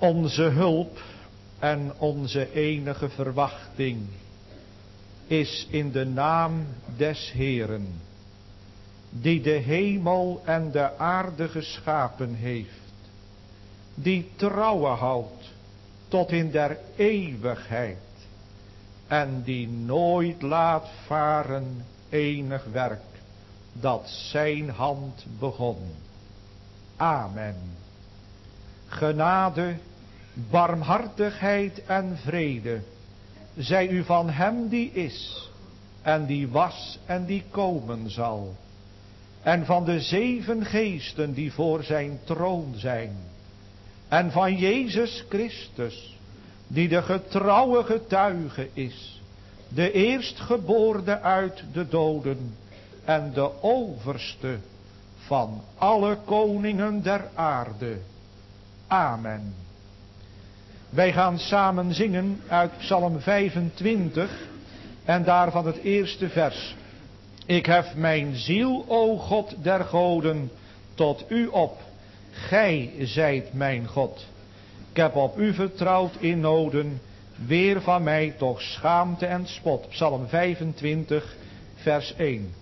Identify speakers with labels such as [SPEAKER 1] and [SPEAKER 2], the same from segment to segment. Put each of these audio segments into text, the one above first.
[SPEAKER 1] Onze hulp en onze enige verwachting is in de naam des Heeren, die de hemel en de aarde geschapen heeft, die trouwe houdt tot in der eeuwigheid en die nooit laat varen enig werk dat zijn hand begon. Amen. Genade, barmhartigheid en vrede zij u van hem die is en die was en die komen zal, en van de 7 geesten die voor zijn troon zijn, en van Jezus Christus die de getrouwe getuige is, de eerstgeboorte uit de doden en de overste van alle koningen der aarde. Amen. Wij gaan samen zingen uit Psalm 25 en daarvan het eerste vers. Ik hef mijn ziel, o God der goden, tot u op. Gij zijt mijn God. Ik heb op u vertrouwd in noden, weer van mij toch schaamte en spot. Psalm 25, vers 1.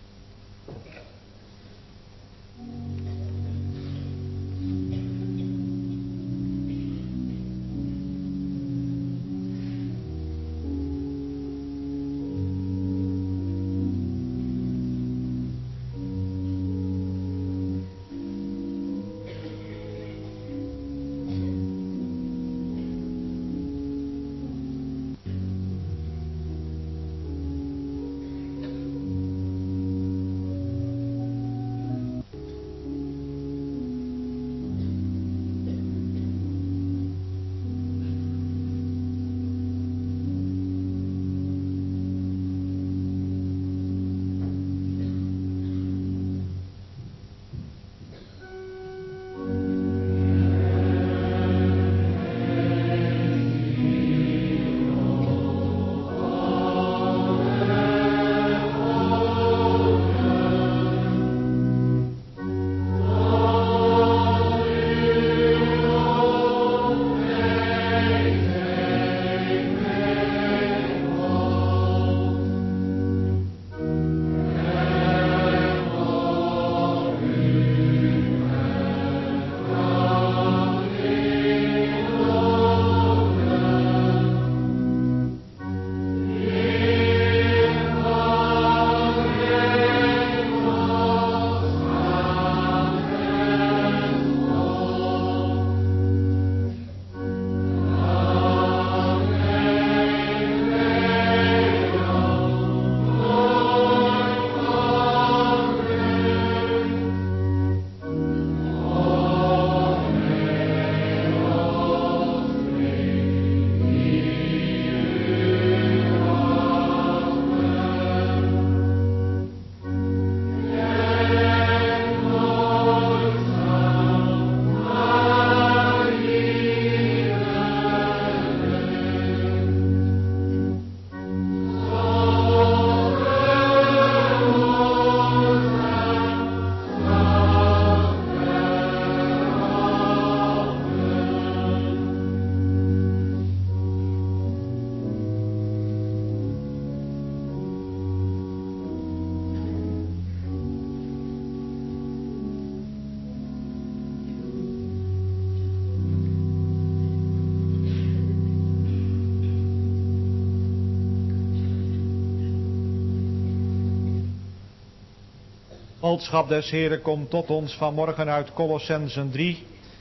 [SPEAKER 1] Boodschap des Heren komt tot ons vanmorgen uit Kolossenzen 3,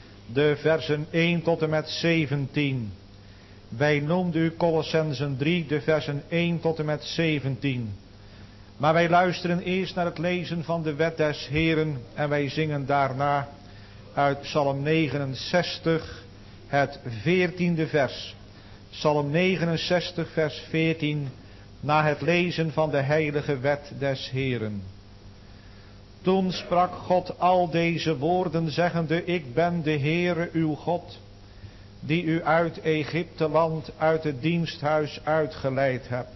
[SPEAKER 1] de versen 1 tot en met 17. Wij noemden u Kolossenzen 3, de versen 1 tot en met 17. Maar wij luisteren eerst naar het lezen van de wet des Heren en wij zingen daarna uit Psalm 69, het 14e vers. Psalm 69, vers 14, na het lezen van de heilige wet des Heren. Toen sprak God al deze woorden, zeggende, ik ben de Heere uw God, die u uit Egypteland, uit het diensthuis uitgeleid hebt.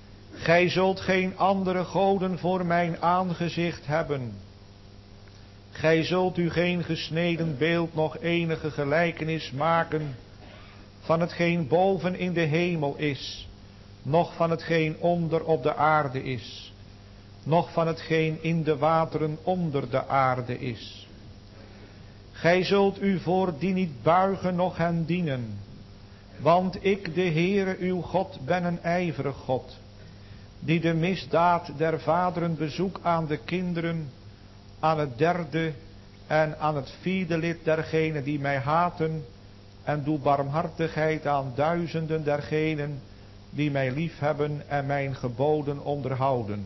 [SPEAKER 1] Gij zult geen andere goden voor mijn aangezicht hebben. Gij zult u geen gesneden beeld noch enige gelijkenis maken van hetgeen boven in de hemel is, noch van hetgeen onder op de aarde is, noch van hetgeen in de wateren onder de aarde is. Gij zult u voor die niet buigen noch hen dienen, want ik, de Heere uw God, ben een ijverig God, die de misdaad der vaderen bezoek aan de kinderen, aan het derde en aan het vierde lid dergenen die mij haten, en doe barmhartigheid aan duizenden dergenen die mij liefhebben en mijn geboden onderhouden.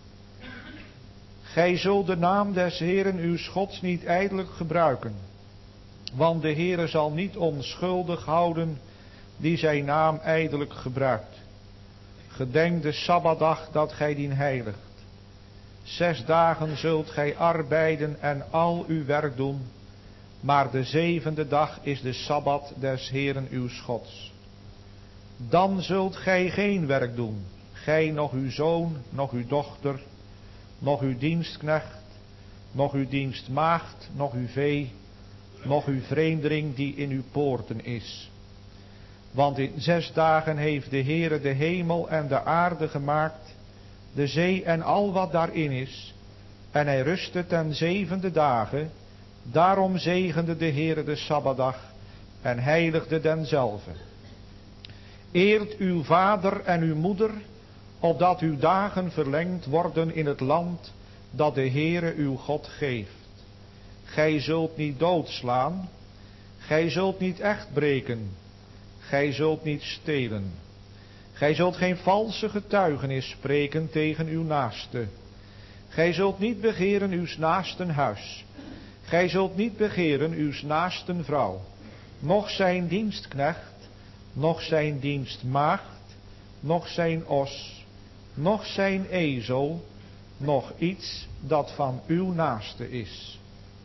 [SPEAKER 1] Gij zult de naam des Heeren uw Gods niet ijdelijk gebruiken, want de Heere zal niet onschuldig houden die zijn naam ijdelijk gebruikt. Gedenk de Sabbatdag dat gij dien heiligt. 6 dagen zult gij arbeiden en al uw werk doen, maar de 7e dag is de Sabbat des Heeren uw Gods. Dan zult gij geen werk doen, gij noch uw zoon, noch uw dochter, noch uw dienstknecht, noch uw dienstmaagd, noch uw vee, noch uw vreemdeling die in uw poorten is. Want in 6 dagen heeft de Heere de hemel en de aarde gemaakt, de zee en al wat daarin is, en hij rustte ten 7e dagen. Daarom zegende de Heere de Sabbatdag en heiligde denzelve. Eert uw vader en uw moeder, opdat uw dagen verlengd worden in het land dat de Heere uw God geeft. Gij zult niet doodslaan, gij zult niet echt breken, gij zult niet stelen. Gij zult geen valse getuigenis spreken tegen uw naaste. Gij zult niet begeren uw naasten huis. Gij zult niet begeren uw naasten vrouw, noch zijn dienstknecht, noch zijn dienstmaagd, noch zijn os, noch zijn ezel, noch iets dat van uw naaste is.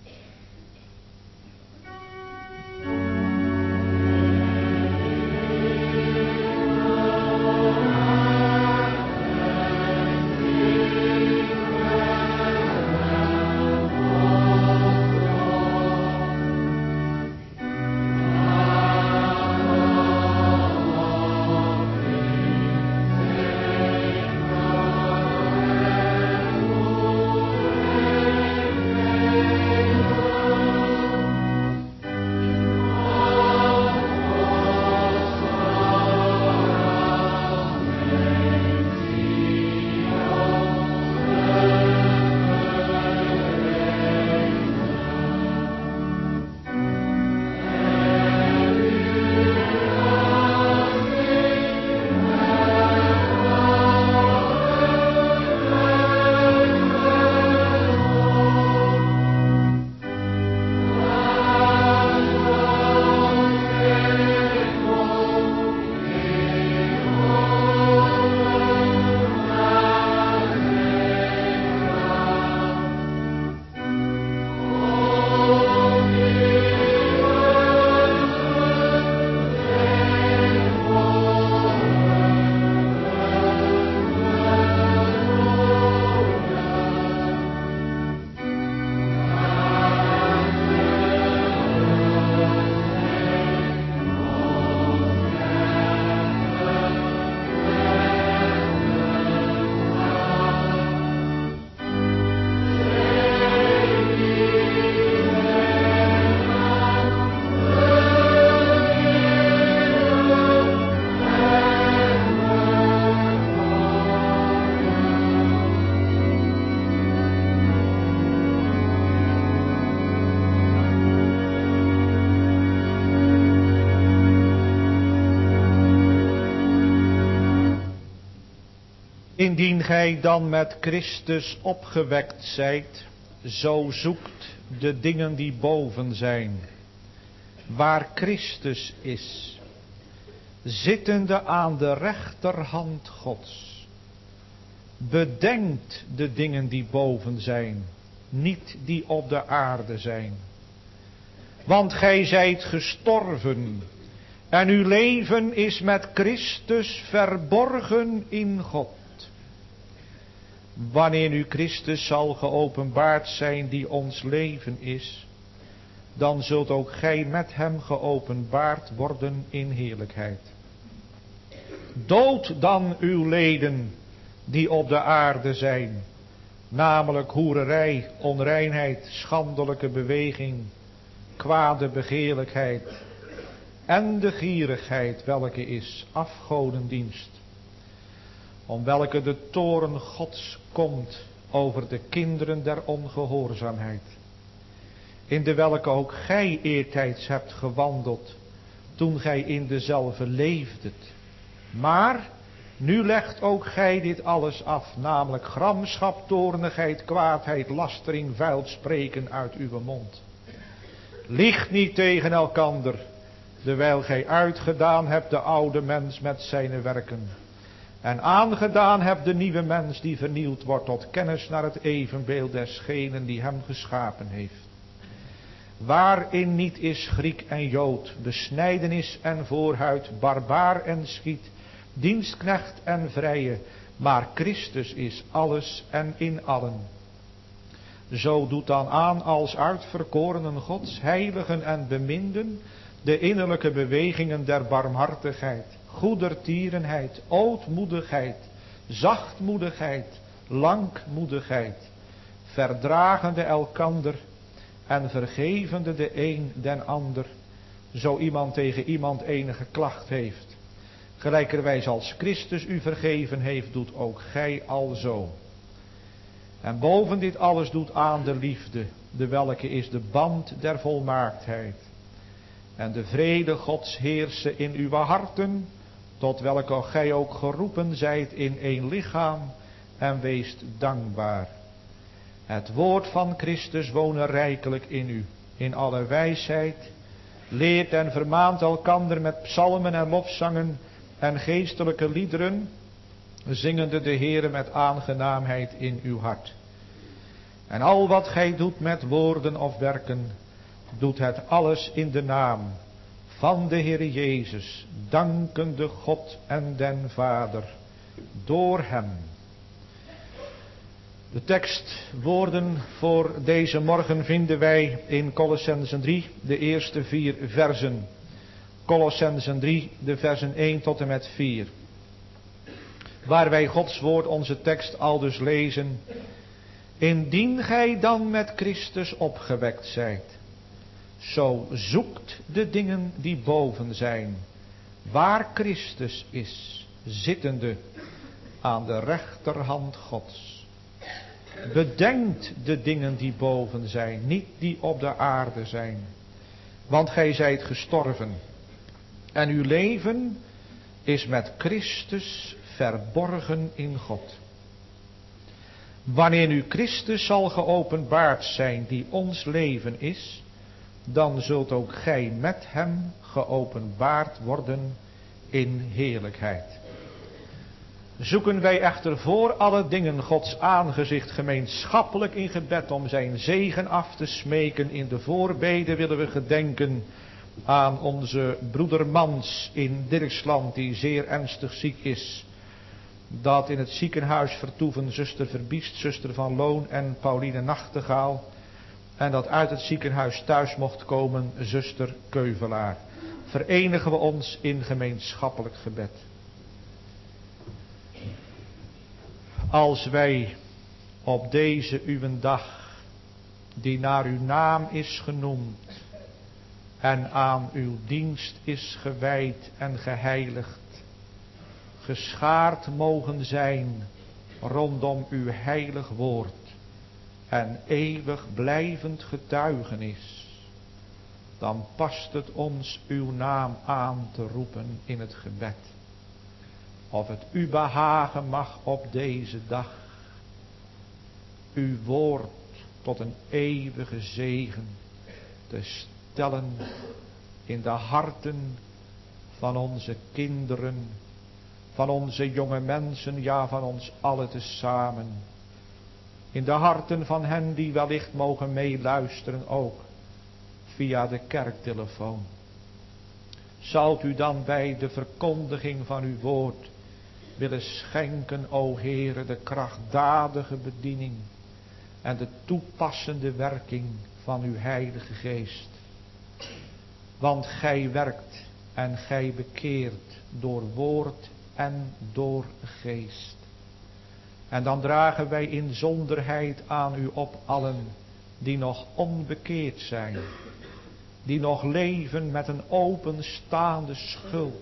[SPEAKER 1] Indien gij dan met Christus opgewekt zijt, zo zoekt de dingen die boven zijn, waar Christus is, zittende aan de rechterhand Gods. Bedenkt de dingen die boven zijn, niet die op de aarde zijn. Want gij zijt gestorven en uw leven is met Christus verborgen in God. Wanneer nu Christus zal geopenbaard zijn die ons leven is, dan zult ook gij met hem geopenbaard worden in heerlijkheid. Dood dan uw leden die op de aarde zijn, namelijk hoererij, onreinheid, schandelijke beweging, kwade begeerlijkheid en de gierigheid, welke is afgodendienst, om welke de toorn Gods komt over de kinderen der ongehoorzaamheid, in de welke ook gij eertijds hebt gewandeld, toen gij in dezelfde leefdet. Maar nu legt ook gij dit alles af, namelijk gramschap, toornigheid, kwaadheid, lastering, vuil spreken uit uw mond. Liegt niet tegen elkander, terwijl gij uitgedaan hebt de oude mens met zijn werken, en aangedaan hebt de nieuwe mens die vernieuwd wordt tot kennis naar het evenbeeld desgenen die hem geschapen heeft. Waarin niet is Griek en Jood, besnijdenis en voorhuid, barbaar en schiet, dienstknecht en vrije, maar Christus is alles en in allen. Zo doet dan aan als uitverkorenen Gods, heiligen en beminden, de innerlijke bewegingen der barmhartigheid, goedertierenheid, ootmoedigheid, zachtmoedigheid, langmoedigheid, verdragende elkander en vergevende de een den ander, zo iemand tegen iemand enige klacht heeft. Gelijkerwijs als Christus u vergeven heeft, doet ook gij alzo. En boven dit alles doet aan de liefde, de welke is de band der volmaaktheid. En de vrede Gods heerse in uw harten, tot welke gij ook geroepen zijt in één lichaam, en weest dankbaar. Het woord van Christus wonen rijkelijk in u, in alle wijsheid, leert en vermaant elkander met psalmen en lofzangen en geestelijke liederen, zingende de Heere met aangenaamheid in uw hart. En al wat gij doet met woorden of werken, doet het alles in de naam van de Heere Jezus, dankende God en den Vader, door hem. De tekstwoorden voor deze morgen vinden wij in Kolossenzen 3, de eerste 4 versen. Kolossenzen 3, de versen 1 tot en met 4. Waar wij Gods woord, onze tekst, aldus lezen. Indien gij dan met Christus opgewekt zijt, zo zoekt de dingen die boven zijn, waar Christus is, zittende aan de rechterhand Gods. Bedenkt de dingen die boven zijn, niet die op de aarde zijn. Want gij zijt gestorven. En uw leven is met Christus verborgen in God. Wanneer nu Christus zal geopenbaard zijn die ons leven is, dan zult ook gij met hem geopenbaard worden in heerlijkheid. Zoeken wij echter voor alle dingen Gods aangezicht gemeenschappelijk in gebed om zijn zegen af te smeken. In de voorbeden willen we gedenken aan onze broeder Mans in Dirksland, die zeer ernstig ziek is. Dat in het ziekenhuis vertoeven zuster Verbiest, zuster Van Loon en Pauline Nachtegaal. En dat uit het ziekenhuis thuis mocht komen zuster Keuvelaar. Verenigen we ons in gemeenschappelijk gebed. Als wij op deze uw dag, die naar uw naam is genoemd en aan uw dienst is gewijd en geheiligd, geschaard mogen zijn rondom uw heilig woord en eeuwig blijvend getuigenis, dan past het ons uw naam aan te roepen in het gebed. Of het u behagen mag op deze dag, uw woord tot een eeuwige zegen te stellen in de harten van onze kinderen, van onze jonge mensen, ja van ons allen tezamen. In de harten van hen die wellicht mogen meeluisteren ook via de kerktelefoon. Zult u dan bij de verkondiging van uw woord willen schenken, o Heere, de krachtdadige bediening en de toepassende werking van uw Heilige Geest. Want gij werkt en gij bekeert door woord en door geest. En dan dragen wij inzonderheid aan u op allen die nog onbekeerd zijn, die nog leven met een openstaande schuld,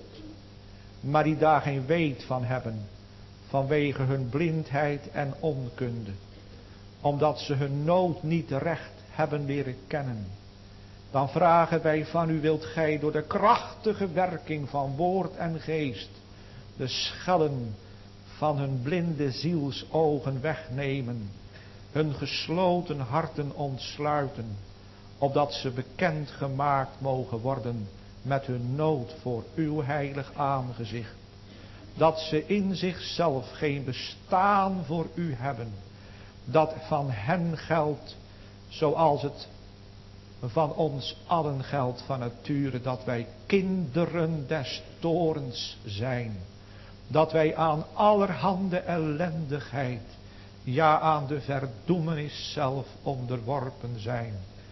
[SPEAKER 1] maar die daar geen weet van hebben, vanwege hun blindheid en onkunde, omdat ze hun nood niet recht hebben leren kennen. Dan vragen wij van u, wilt gij door de krachtige werking van woord en geest de schellen van hun blinde zielsogen wegnemen, hun gesloten harten ontsluiten, opdat ze bekend gemaakt mogen worden met hun nood voor uw heilig aangezicht. Dat ze in zichzelf geen bestaan voor u hebben, dat van hen geldt zoals het van ons allen geldt van nature, dat wij kinderen des toorns zijn. Dat wij aan allerhande ellendigheid, ja aan de verdoemenis zelf onderworpen zijn.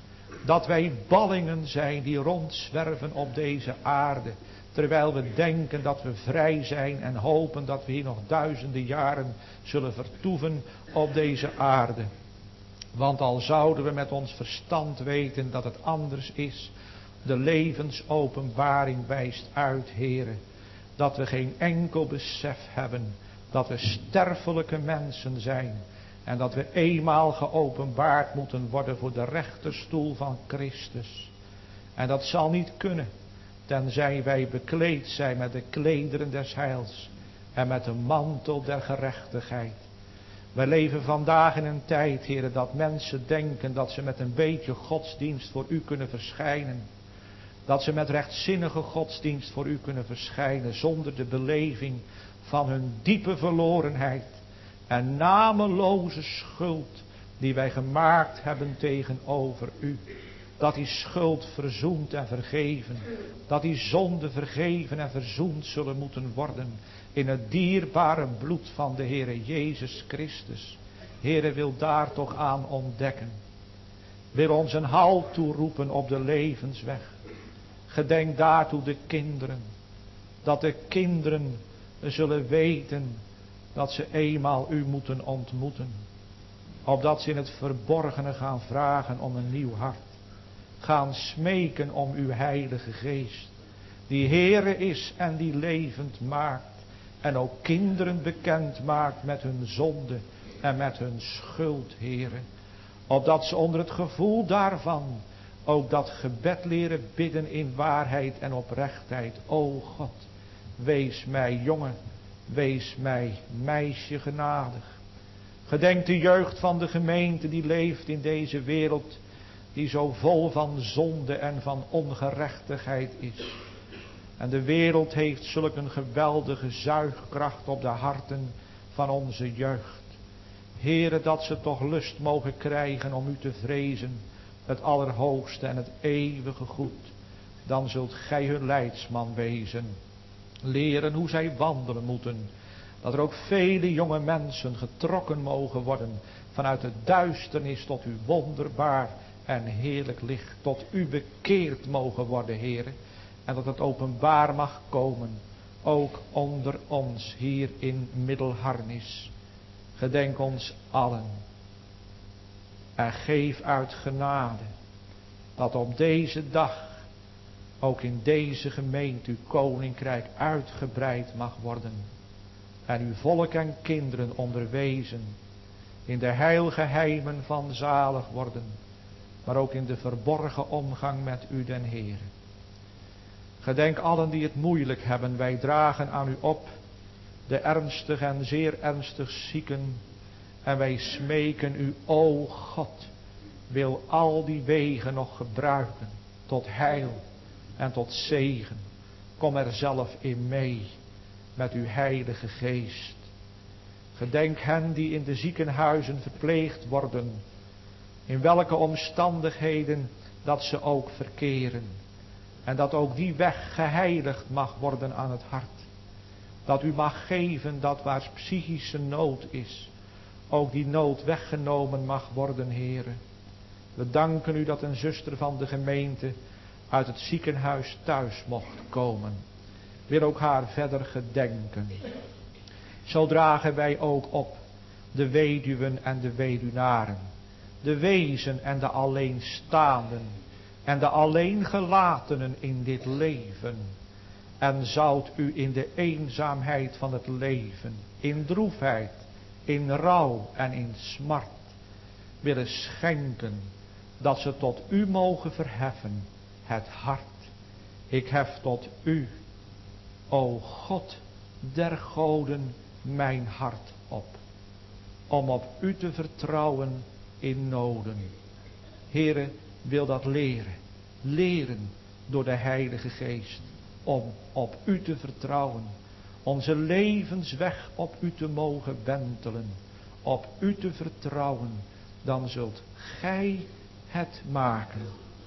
[SPEAKER 1] Dat wij ballingen zijn die rondzwerven op deze aarde, terwijl we denken dat we vrij zijn en hopen dat we hier nog duizenden jaren zullen vertoeven op deze aarde. Want al zouden we met ons verstand weten dat het anders is, de levensopenbaring wijst uit, Heere, dat we geen enkel besef hebben dat we sterfelijke mensen zijn en dat we eenmaal geopenbaard moeten worden voor de rechterstoel van Christus. En dat zal niet kunnen, tenzij wij bekleed zijn met de klederen des heils en met de mantel der gerechtigheid. Wij leven vandaag in een tijd, Heere, dat mensen denken dat ze met een beetje godsdienst voor u kunnen verschijnen. Dat ze met rechtzinnige godsdienst voor u kunnen verschijnen zonder de beleving van hun diepe verlorenheid en nameloze schuld die wij gemaakt hebben tegenover u. Dat die schuld verzoend en vergeven, dat die zonde vergeven en verzoend zullen moeten worden in het dierbare bloed van de Heere Jezus Christus. Heere, wil daar toch aan ontdekken. Wil ons een halt toeroepen op de levensweg. Gedenk daartoe de kinderen. Dat de kinderen zullen weten dat ze eenmaal u moeten ontmoeten. Opdat ze in het verborgene gaan vragen om een nieuw hart. Gaan smeken om uw Heilige Geest. Die Heere is en die levend maakt. En ook kinderen bekend maakt met hun zonde en met hun schuld, Heere. Opdat ze onder het gevoel daarvan ook dat gebed leren bidden in waarheid en oprechtheid. O God, wees mij jongen, wees mij meisje genadig. Gedenk de jeugd van de gemeente die leeft in deze wereld, die zo vol van zonde en van ongerechtigheid is. En de wereld heeft zulk een geweldige zuigkracht op de harten van onze jeugd. Heere, dat ze toch lust mogen krijgen om u te vrezen, het allerhoogste en het eeuwige goed. Dan zult gij hun leidsman wezen. Leren hoe zij wandelen moeten. Dat er ook vele jonge mensen getrokken mogen worden vanuit de duisternis tot uw wonderbaar en heerlijk licht. Tot u bekeerd mogen worden, Heere. En dat het openbaar mag komen, ook onder ons hier in Middelharnis. Gedenk ons allen. En geef uit genade, dat op deze dag, ook in deze gemeente, uw koninkrijk uitgebreid mag worden. En uw volk en kinderen onderwezen in de heilgeheimen van zalig worden, maar ook in de verborgen omgang met u den Heere. Gedenk allen die het moeilijk hebben, wij dragen aan u op, de ernstig en zeer ernstig zieken, en wij smeken u, o God, wil al die wegen nog gebruiken, tot heil en tot zegen. Kom er zelf in mee, met uw Heilige Geest. Gedenk hen die in de ziekenhuizen verpleegd worden, in welke omstandigheden dat ze ook verkeren. En dat ook die weg geheiligd mag worden aan het hart. Dat u mag geven dat waar psychische nood is, ook die nood weggenomen mag worden, Heere. We danken u dat een zuster van de gemeente uit het ziekenhuis thuis mocht komen. Wil ook haar verder gedenken. Zo dragen wij ook op de weduwen en de weduwnaren, de wezen en de alleenstaanden en de alleengelatenen in dit leven. En zoudt u in de eenzaamheid van het leven, in droefheid, in rouw en in smart willen schenken, dat ze tot u mogen verheffen het hart. Ik hef tot u, o God der goden, mijn hart op, om op u te vertrouwen in noden. Heere, wil dat leren door de Heilige Geest, om op u te vertrouwen, onze levensweg op u te mogen wentelen, op u te vertrouwen, dan zult gij het maken.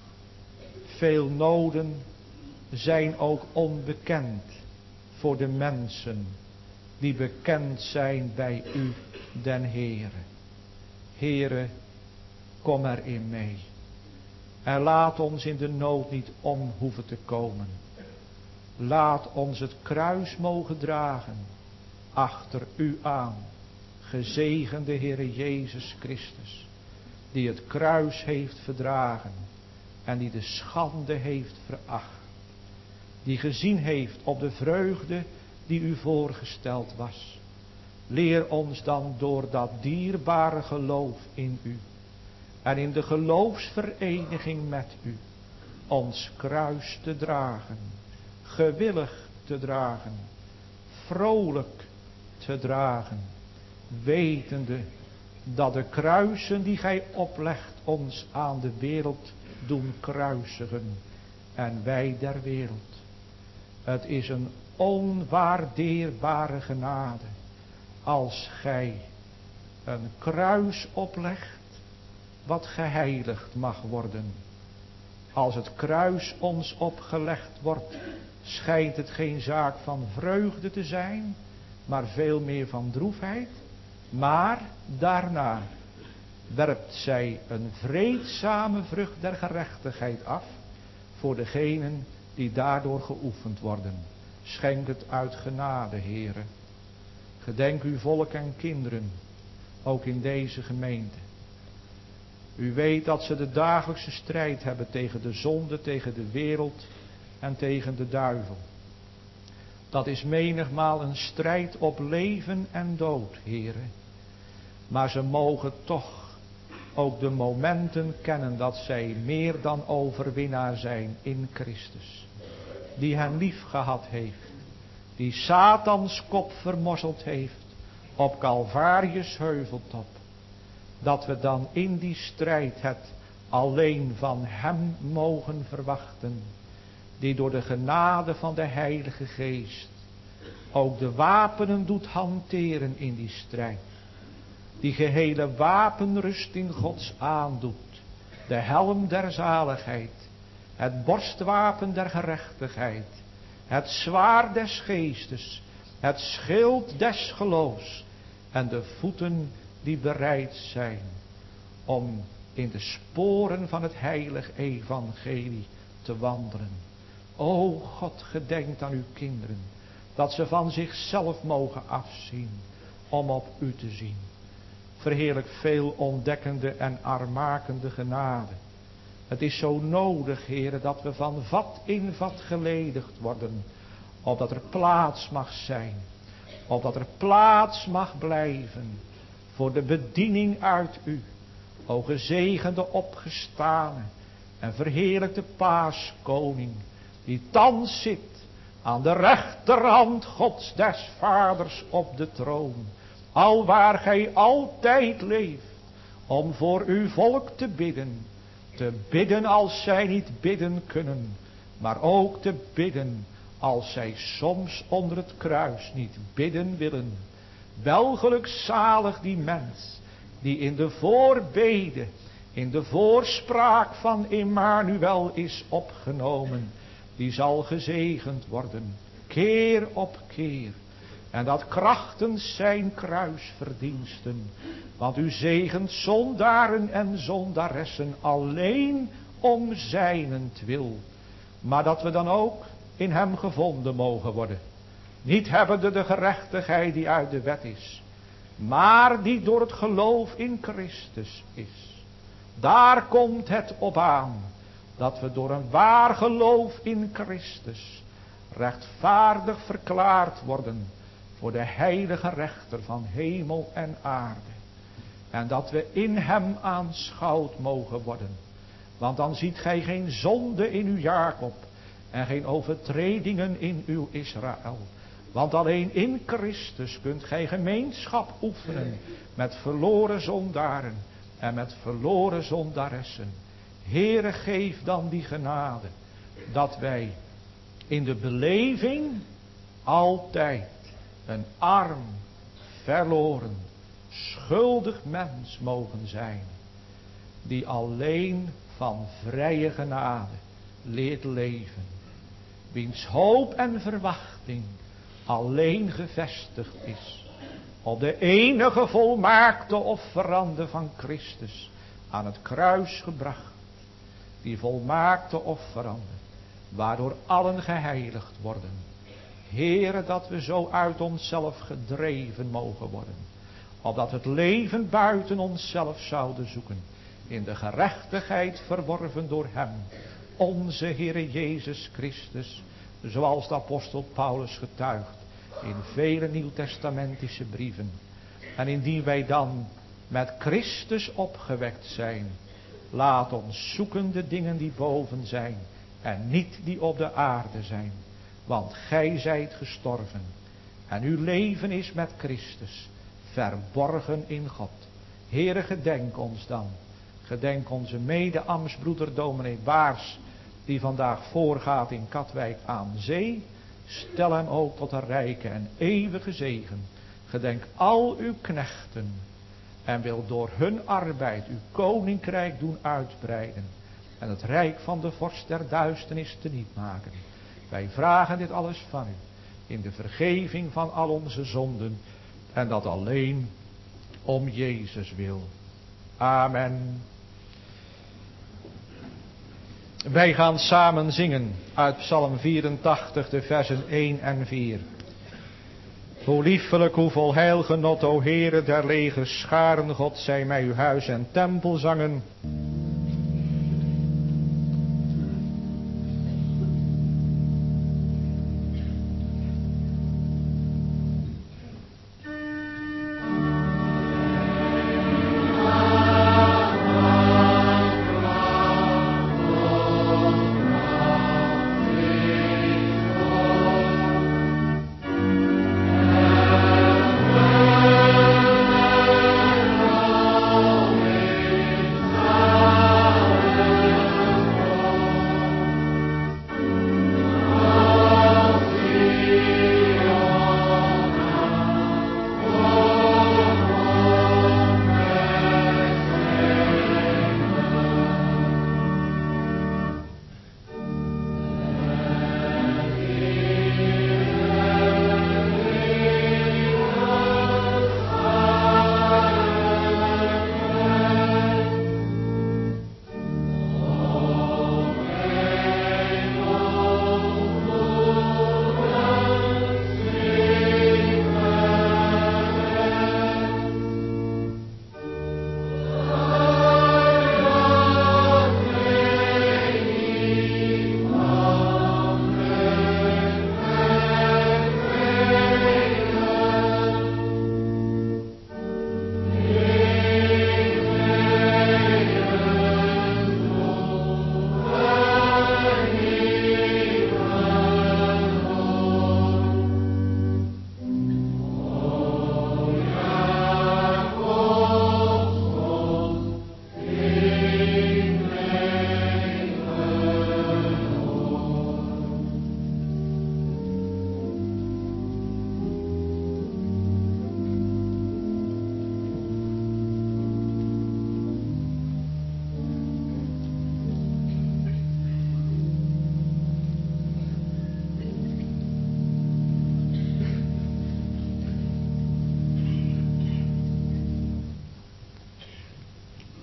[SPEAKER 1] Veel noden zijn ook onbekend voor de mensen die bekend zijn bij u, den Heere. Heere, kom erin mee. En laat ons in de nood niet om hoeven te komen. Laat ons het kruis mogen dragen, achter u aan, gezegende Heere Jezus Christus, die het kruis heeft verdragen en die de schande heeft veracht, die gezien heeft op de vreugde die u voorgesteld was. Leer ons dan door dat dierbare geloof in u en in de geloofsvereniging met u ons kruis te dragen, gewillig te dragen, vrolijk te dragen, wetende dat de kruisen die gij oplegt ons aan de wereld doen kruisigen en wij der wereld. Het is een onwaardeerbare genade als gij een kruis oplegt wat geheiligd mag worden. Als het kruis ons opgelegd wordt, schijnt het geen zaak van vreugde te zijn, maar veel meer van droefheid. Maar daarna werpt zij een vreedzame vrucht der gerechtigheid af voor degenen die daardoor geoefend worden. Schenk het uit genade, Heere. Gedenk uw volk en kinderen, ook in deze gemeente. U weet dat ze de dagelijkse strijd hebben tegen de zonde, tegen de wereld en tegen de duivel. Dat is menigmaal een strijd op leven en dood, Heere. Maar ze mogen toch ook de momenten kennen dat zij meer dan overwinnaar zijn in Christus. Die hen lief gehad heeft. Die Satans kop vermorzeld heeft op Calvarius heuveltop. Dat we dan in die strijd het alleen van hem mogen verwachten. Die door de genade van de Heilige Geest ook de wapenen doet hanteren in die strijd. Die gehele wapenrusting Gods aandoet. De helm der zaligheid. Het borstwapen der gerechtigheid. Het zwaard des geestes. Het schild des geloofs. En de voeten die bereid zijn om in de sporen van het heilig evangelie te wandelen. O God, gedenkt aan uw kinderen, dat ze van zichzelf mogen afzien om op u te zien. Verheerlijk veel ontdekkende en armakende genade. Het is zo nodig, Heere, dat we van vat in vat geledigd worden, opdat er plaats mag zijn, opdat er plaats mag blijven voor de bediening uit u, o gezegende opgestane en verheerlijkte Paaskoning, die thans zit aan de rechterhand Gods des Vaders op de troon, alwaar gij altijd leeft, om voor uw volk te bidden als zij niet bidden kunnen, maar ook te bidden als zij soms onder het kruis niet bidden willen. Welgelukzalig die mens, die in de voorbede, in de voorspraak van Immanuel is opgenomen, die zal gezegend worden, keer op keer. En dat krachtens zijn kruisverdiensten. Want u zegent zondaren en zondaressen alleen om zijnentwil. Maar dat we dan ook in hem gevonden mogen worden. Niet hebbende de gerechtigheid die uit de wet is, maar die door het geloof in Christus is. Daar komt het op aan, dat we door een waar geloof in Christus rechtvaardig verklaard worden voor de heilige rechter van hemel en aarde. En dat we in hem aanschouwd mogen worden. Want dan ziet gij geen zonde in uw Jacob en geen overtredingen in uw Israël. Want alleen in Christus kunt gij gemeenschap oefenen met verloren zondaren en met verloren zondaressen. Heere, geef dan die genade, dat wij in de beleving altijd een arm, verloren, schuldig mens mogen zijn, die alleen van vrije genade leert leven, wiens hoop en verwachting alleen gevestigd is op de enige volmaakte offerande van Christus aan het kruis gebracht. Die volmaakte offerande, waardoor allen geheiligd worden. Heere, dat we zo uit onszelf gedreven mogen worden, opdat het leven buiten onszelf zouden zoeken, in de gerechtigheid verworven door hem, onze Heere Jezus Christus, zoals de apostel Paulus getuigt in vele nieuwtestamentische brieven, en indien wij dan met Christus opgewekt zijn, laat ons zoeken de dingen die boven zijn en niet die op de aarde zijn, want gij zijt gestorven en uw leven is met Christus verborgen in God. Heere, gedenk ons dan. Gedenk onze mede-ambtsbroeder dominee Baars, die vandaag voorgaat in Katwijk aan Zee. Stel hem ook tot een rijke en eeuwige zegen. Gedenk al uw knechten en wil door hun arbeid uw koninkrijk doen uitbreiden en het rijk van de vorst der duisternis teniet maken. Wij vragen dit alles van u in de vergeving van al onze zonden en dat alleen om Jezus wil. Amen. Wij gaan samen zingen uit Psalm 84, de versen 1 en 4. Hoe liefelijk, hoe vol heilgenot, o Heere der legers scharen, God zij mij uw huis en tempel zangen.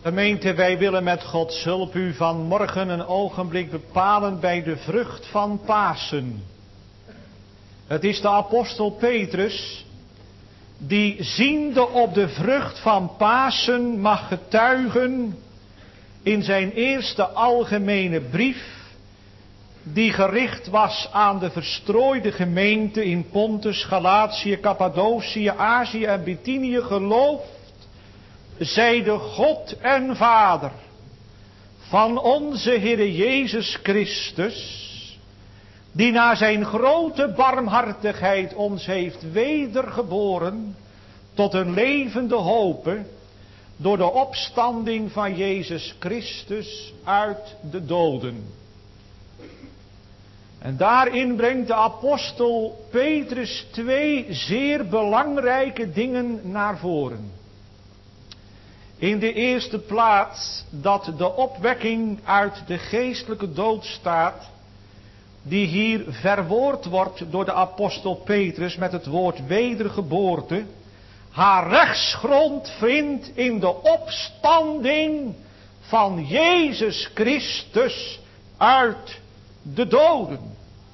[SPEAKER 1] Gemeente, wij willen met Gods hulp u vanmorgen een ogenblik bepalen bij de vrucht van Pasen. Het is de apostel Petrus die ziende op de vrucht van Pasen mag getuigen in zijn eerste algemene brief, die gericht was aan de verstrooide gemeente in Pontus, Galatië, Cappadocië, Azië en Bithynië: gelooft zij de God en Vader van onze Heere Jezus Christus, die na zijn grote barmhartigheid ons heeft wedergeboren tot een levende hope door de opstanding van Jezus Christus uit de doden. En daarin brengt de apostel Petrus twee zeer belangrijke dingen naar voren. In de eerste plaats dat de opwekking uit de geestelijke dood staat, die hier verwoord wordt door de apostel Petrus met het woord wedergeboorte, haar rechtsgrond vindt in de opstanding van Jezus Christus uit de doden.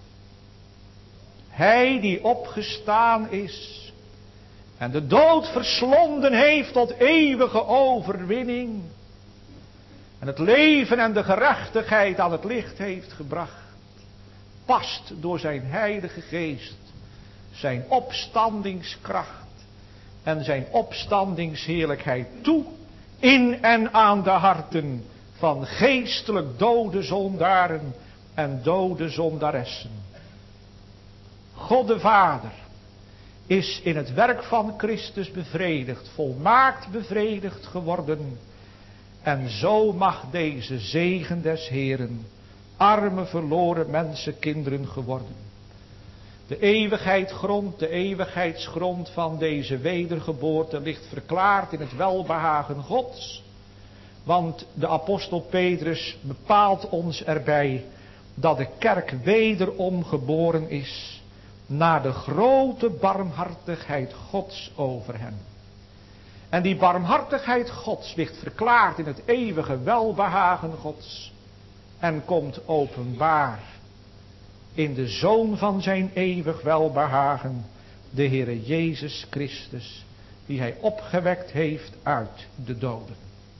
[SPEAKER 1] Hij die opgestaan is en de dood verslonden heeft tot eeuwige overwinning, en het leven en de gerechtigheid aan het licht heeft gebracht, past door zijn heilige geest zijn opstandingskracht en zijn opstandingsheerlijkheid toe in en aan de harten van geestelijk dode zondaren en dode zondaressen. God de Vader is in het werk van Christus bevredigd, volmaakt bevredigd geworden. En zo mag deze zegen des Heeren arme verloren mensenkinderen geworden. De eeuwigheidsgrond, de eeuwigheidsgrond van deze wedergeboorte ligt verklaard in het welbehagen Gods. Want de apostel Petrus bepaalt ons erbij dat de kerk wederom geboren is naar de grote barmhartigheid Gods over hen. En die barmhartigheid Gods ligt verklaard in het eeuwige welbehagen Gods en komt openbaar in de Zoon van zijn eeuwig welbehagen, de Heere Jezus Christus, die hij opgewekt heeft uit de doden.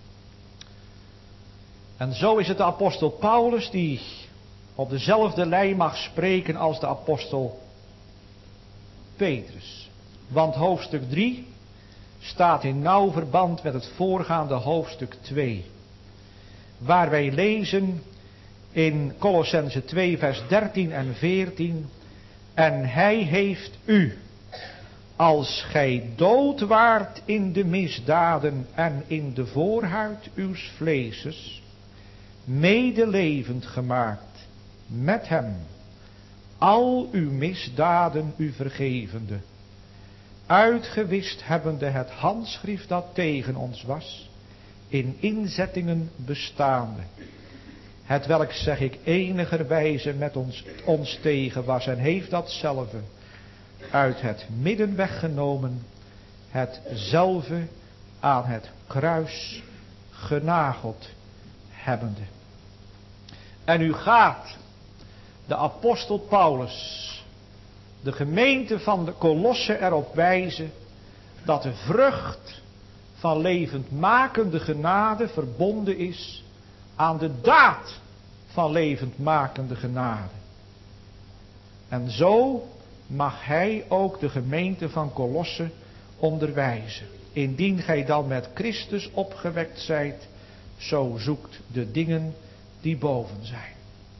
[SPEAKER 1] En zo is het de apostel Paulus die op dezelfde lijn mag spreken als de apostel Petrus. Want hoofdstuk 3 staat in nauw verband met het voorgaande hoofdstuk 2. Waar wij lezen in Kolossenzen 2 vers 13 en 14. En hij heeft u, als gij dood waart in de misdaden en in de voorhuid uws vleeses, medelevend gemaakt met hem, al uw misdaden u vergevende, uitgewist hebbende het handschrift dat tegen ons was, in inzettingen bestaande, hetwelk, zeg ik, enigerwijze met ons tegen was, en heeft datzelfde uit het midden weggenomen, hetzelfde aan het kruis genageld hebbende. En nu gaat de apostel Paulus de gemeente van de Kolosse erop wijzen dat de vrucht van levendmakende genade verbonden is aan de daad van levendmakende genade. En zo mag hij ook de gemeente van Kolosse onderwijzen. Indien gij dan met Christus opgewekt zijt, zo zoekt de dingen die boven zijn.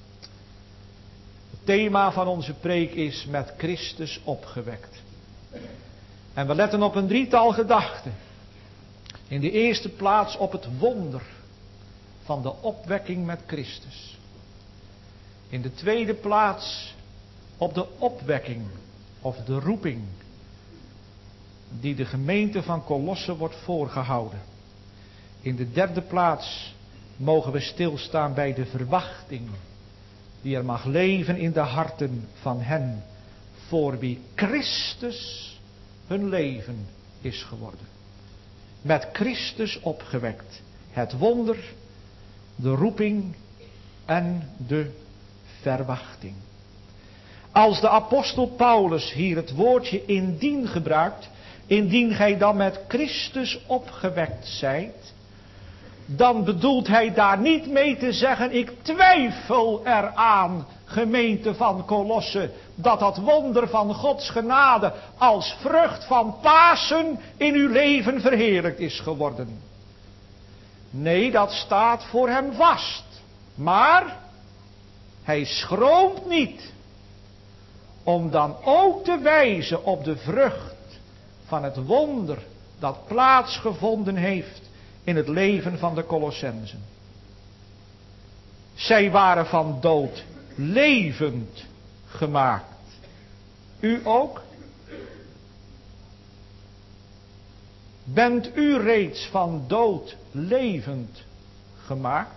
[SPEAKER 1] Het thema van onze preek is met Christus opgewekt. En we letten op een drietal gedachten. In de eerste plaats op het wonder van de opwekking met Christus. In de tweede plaats op de opwekking of de roeping die de gemeente van Kolosse wordt voorgehouden. In de derde plaats mogen we stilstaan bij de verwachting die er mag leven in de harten van hen voor wie Christus hun leven is geworden. Met Christus opgewekt Het wonder, de roeping en de verwachting. Als de apostel Paulus hier het woordje indien gebruikt, indien gij dan met Christus opgewekt zijt, dan bedoelt hij daar niet mee te zeggen, ik twijfel eraan, gemeente van Kolosse, dat wonder van Gods genade als vrucht van Pasen in uw leven verheerlijkt is geworden. Nee, dat staat voor hem vast. Maar hij schroomt niet om dan ook te wijzen op de vrucht van het wonder dat plaatsgevonden heeft in het leven van de Colossensen. Zij waren van dood levend gemaakt. U ook? Bent u reeds van dood levend gemaakt?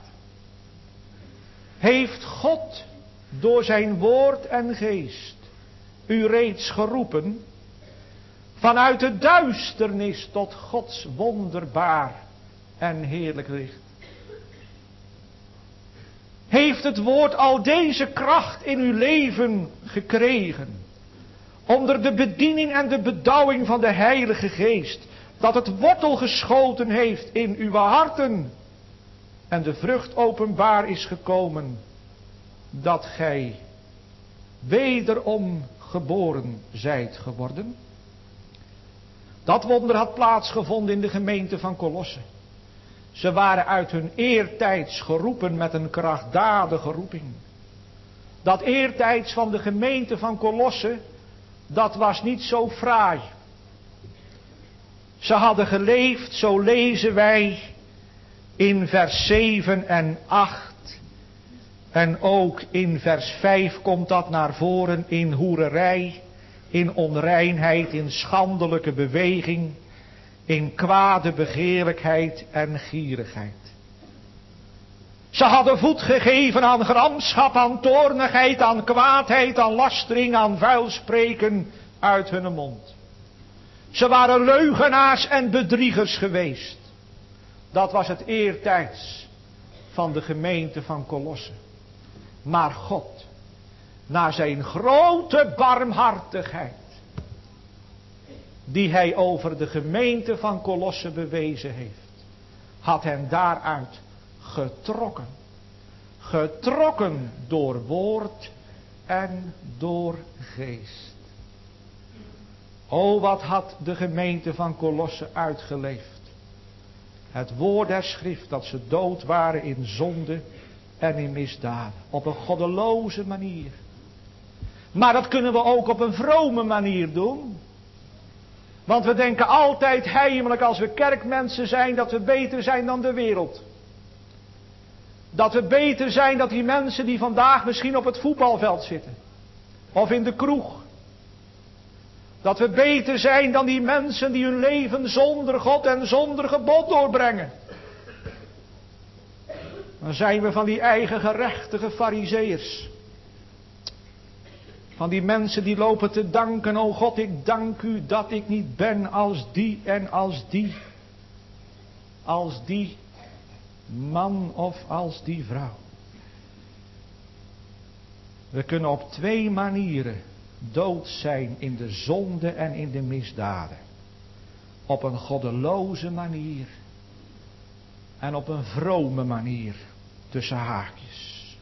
[SPEAKER 1] Heeft God door zijn woord en geest u reeds geroepen vanuit de duisternis tot Gods wonderbaar en heerlijk licht? Heeft het woord al deze kracht in uw leven gekregen, onder de bediening en de bedouwing van de Heilige Geest, dat het wortel geschoten heeft in uw harten en de vrucht openbaar is gekomen, dat gij wederom geboren zijt geworden? Dat wonder had plaatsgevonden in de gemeente van Kolosse. Ze waren uit hun eertijds geroepen met een krachtdadige roeping. Dat eertijds van de gemeente van Kolosse, dat was niet zo fraai. Ze hadden geleefd, zo lezen wij in vers 7 en 8. En ook in vers 5 komt dat naar voren, in hoererij, in onreinheid, in schandelijke beweging, in kwade begeerlijkheid en gierigheid. Ze hadden voet gegeven aan gramschap, aan toornigheid, aan kwaadheid, aan lastering, aan vuil spreken uit hun mond. Ze waren leugenaars en bedriegers geweest. Dat was het eertijds van de gemeente van Kolosse. Maar God, naar zijn grote barmhartigheid, die hij over de gemeente van Kolosse bewezen heeft, had hen daaruit getrokken. Getrokken door woord en door geest. O, wat had de gemeente van Kolosse uitgeleefd. Het woord der schrift dat ze dood waren in zonde en in misdaden. Op een goddeloze manier. Maar dat kunnen we ook op een vrome manier doen. Want we denken altijd heimelijk als we kerkmensen zijn dat we beter zijn dan de wereld. Dat we beter zijn dan die mensen die vandaag misschien op het voetbalveld zitten. Of in de kroeg. Dat we beter zijn dan die mensen die hun leven zonder God en zonder gebod doorbrengen. Dan zijn we van die eigen gerechtige farizeeërs. Van die mensen die lopen te danken. O God, ik dank u dat ik niet ben als die en als die. Als die man of als die vrouw. We kunnen op twee manieren dood zijn in de zonde en in de misdaden. Op een goddeloze manier. En op een vrome manier. Tussen haakjes.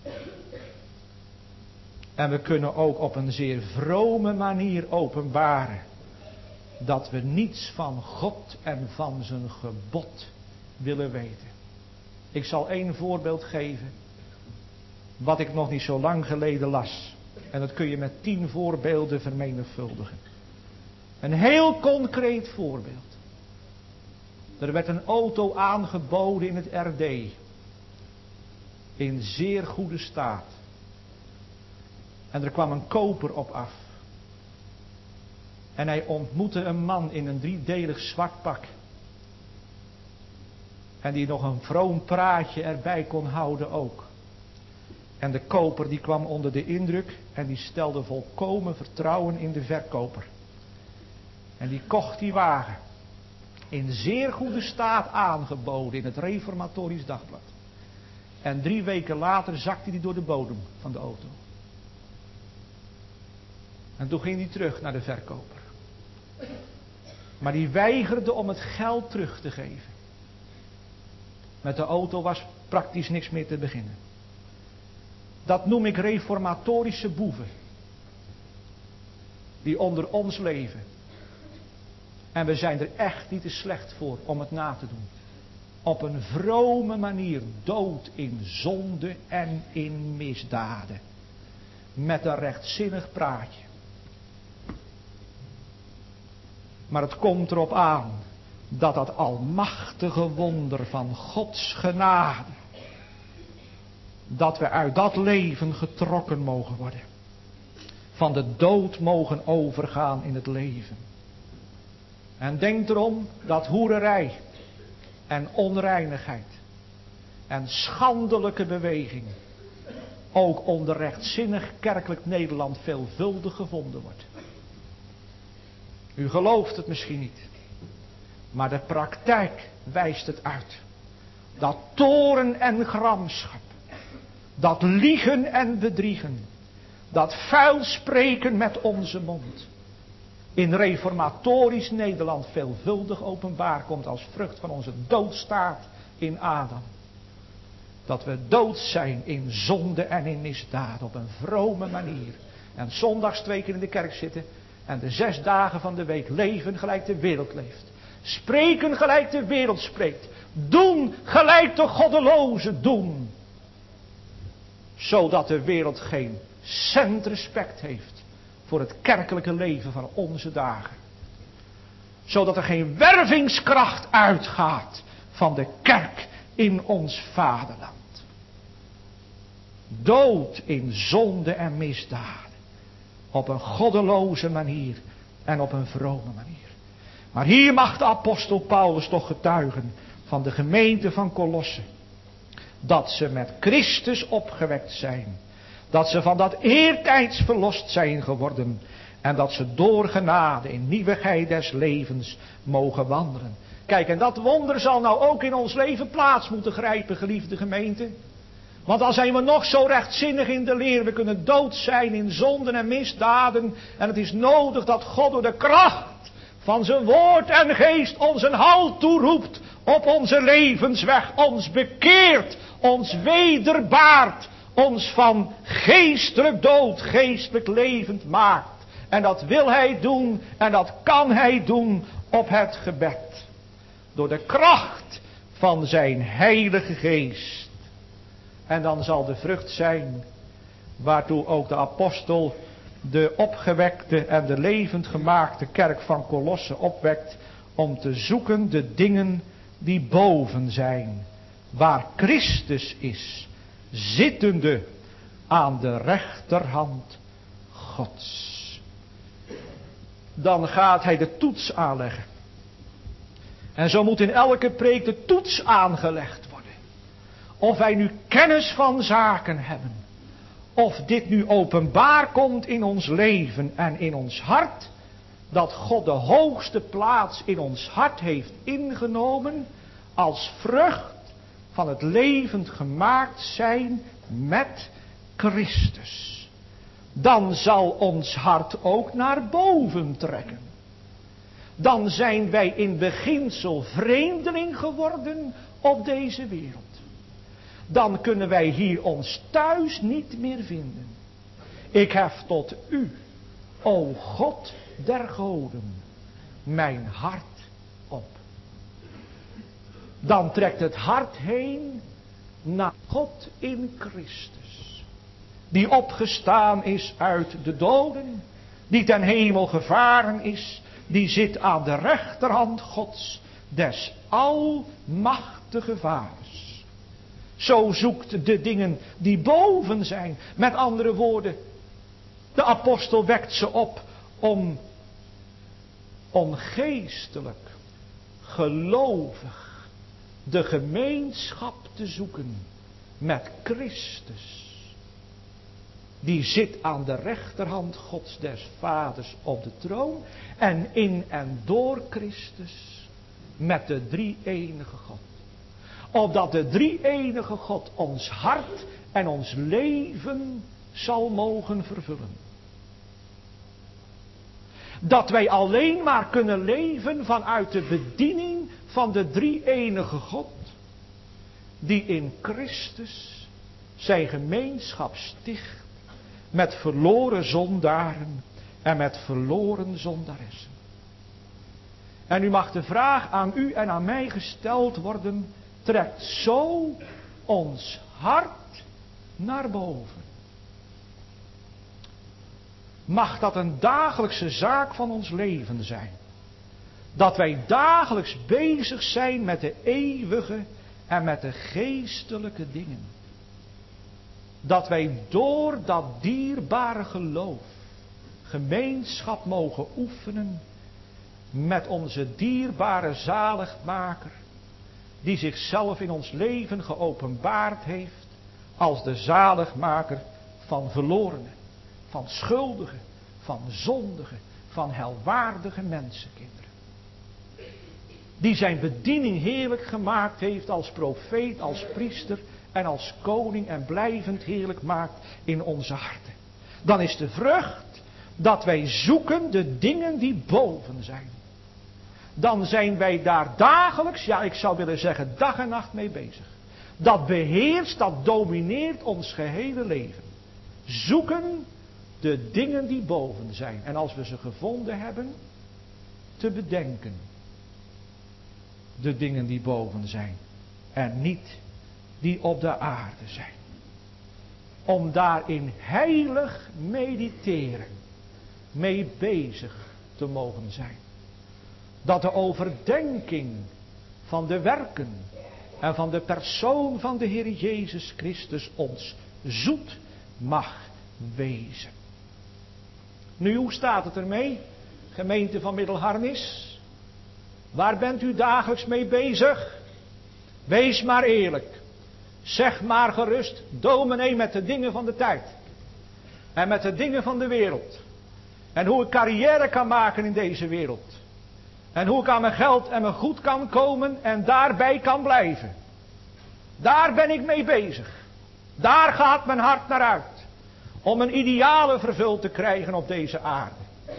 [SPEAKER 1] En we kunnen ook op een zeer vrome manier openbaren. Dat we niets van God en van zijn gebod willen weten. Ik zal één voorbeeld geven. Wat ik nog niet zo lang geleden las. En dat kun je met 10 voorbeelden vermenigvuldigen. Een heel concreet voorbeeld. Er werd een auto aangeboden in het RD. In zeer goede staat. En er kwam een koper op af. En hij ontmoette een man in een 3-delig zwart pak. En die nog een vroom praatje erbij kon houden ook. En de koper die kwam onder de indruk en die stelde volkomen vertrouwen in de verkoper. En die kocht die wagen. in zeer goede staat aangeboden in het Reformatorisch Dagblad. En 3 weken later zakte hij door de bodem van de auto. En toen ging hij terug naar de verkoper. Maar die weigerde om het geld terug te geven. Met de auto was praktisch niks meer te beginnen. Dat noem ik reformatorische boeven. Die onder ons leven. En we zijn er echt niet te slecht voor om het na te doen. Op een vrome manier dood in zonde en in misdaden. Met een rechtzinnig praatje. Maar het komt erop aan dat almachtige wonder van Gods genade, dat we uit dat leven getrokken mogen worden. Van de dood mogen overgaan in het leven. En denk erom dat hoererij en onreinigheid en schandelijke beweging ook onder rechtzinnig kerkelijk Nederland veelvuldig gevonden wordt. U gelooft het misschien niet. Maar de praktijk wijst het uit. Dat toorn en gramschap. Dat liegen en bedriegen. Dat vuil spreken met onze mond. In reformatorisch Nederland veelvuldig openbaar komt als vrucht van onze doodstaat in Adam. Dat we dood zijn in zonde en in misdaad op een vrome manier. En zondags 2 keer in de kerk zitten. En de 6 dagen van de week leven gelijk de wereld leeft. Spreken gelijk de wereld spreekt. Doen gelijk de goddelozen doen. Zodat de wereld geen cent respect heeft voor het kerkelijke leven van onze dagen. Zodat er geen wervingskracht uitgaat van de kerk in ons vaderland. Dood in zonde en misdaden. Op een goddeloze manier en op een vrome manier. Maar hier mag de apostel Paulus toch getuigen van de gemeente van Kolosse. Dat ze met Christus opgewekt zijn. Dat ze van dat eertijds verlost zijn geworden. En dat ze door genade in nieuwigheid des levens mogen wandelen. Kijk, en dat wonder zal nou ook in ons leven plaats moeten grijpen, geliefde gemeente. Want al zijn we nog zo rechtzinnig in de leer, we kunnen dood zijn in zonden en misdaden. En het is nodig dat God door de kracht van zijn woord en geest ons een halt toeroept op onze levensweg. Ons bekeert, ons wederbaart, ons van geestelijk dood, geestelijk levend maakt. En dat wil hij doen en dat kan hij doen op het gebed. Door de kracht van zijn heilige geest. En dan zal de vrucht zijn waartoe ook de apostel de opgewekte en de levend gemaakte kerk van Kolosse opwekt. Om te zoeken de dingen die boven zijn. Waar Christus is. Zittende aan de rechterhand Gods. Dan gaat hij de toets aanleggen. En zo moet in elke preek de toets aangelegd worden. Of wij nu kennis van zaken hebben. Of dit nu openbaar komt in ons leven en in ons hart. Dat God de hoogste plaats in ons hart heeft ingenomen. Als vrucht van het levend gemaakt zijn met Christus. Dan zal ons hart ook naar boven trekken. Dan zijn wij in beginsel vreemdeling geworden op deze wereld. Dan kunnen wij hier ons thuis niet meer vinden. Ik hef tot u, o God der goden, mijn hart op. Dan trekt het hart heen naar God in Christus. Die opgestaan is uit de doden. Die ten hemel gevaren is. Die zit aan de rechterhand Gods, des almachtige vaders. Zo zoekt de dingen die boven zijn. Met andere woorden, de apostel wekt ze op om geestelijk, gelovig, de gemeenschap te zoeken met Christus. Die zit aan de rechterhand Gods des Vaders op de troon. En in en door Christus met de drie-enige God. Opdat de drie-enige God ons hart en ons leven zal mogen vervullen. Dat wij alleen maar kunnen leven vanuit de bediening van de drie-enige God. Die in Christus zijn gemeenschap sticht met verloren zondaren en met verloren zondaressen. En nu mag de vraag aan u en aan mij gesteld worden, trekt zo ons hart naar boven? Mag dat een dagelijkse zaak van ons leven zijn? Dat wij dagelijks bezig zijn met de eeuwige en met de geestelijke dingen. Dat wij door dat dierbare geloof gemeenschap mogen oefenen met onze dierbare zaligmaker, die zichzelf in ons leven geopenbaard heeft als de zaligmaker van verlorenen, van schuldigen, van zondigen, van helwaardige mensenkinderen. Die zijn bediening heerlijk gemaakt heeft als profeet, als priester en als koning en blijvend heerlijk maakt in onze harten. Dan is de vrucht dat wij zoeken de dingen die boven zijn. Dan zijn wij daar dagelijks, ja ik zou willen zeggen dag en nacht mee bezig. Dat beheerst, dat domineert ons gehele leven. Zoeken de dingen die boven zijn. En als we ze gevonden hebben, te bedenken. De dingen die boven zijn. En niet die op de aarde zijn. Om daarin heilig mediteren. Mee bezig te mogen zijn. Dat de overdenking van de werken en van de persoon van de Heer Jezus Christus ons zoet mag wezen. Nu, hoe staat het ermee? Gemeente van Middelharnis. Waar bent u dagelijks mee bezig? Wees maar eerlijk. Zeg maar gerust, dominee, met de dingen van de tijd. En met de dingen van de wereld. En hoe ik carrière kan maken in deze wereld. En hoe ik aan mijn geld en mijn goed kan komen en daarbij kan blijven. Daar ben ik mee bezig. Daar gaat mijn hart naar uit. Om mijn idealen vervuld te krijgen op deze aarde.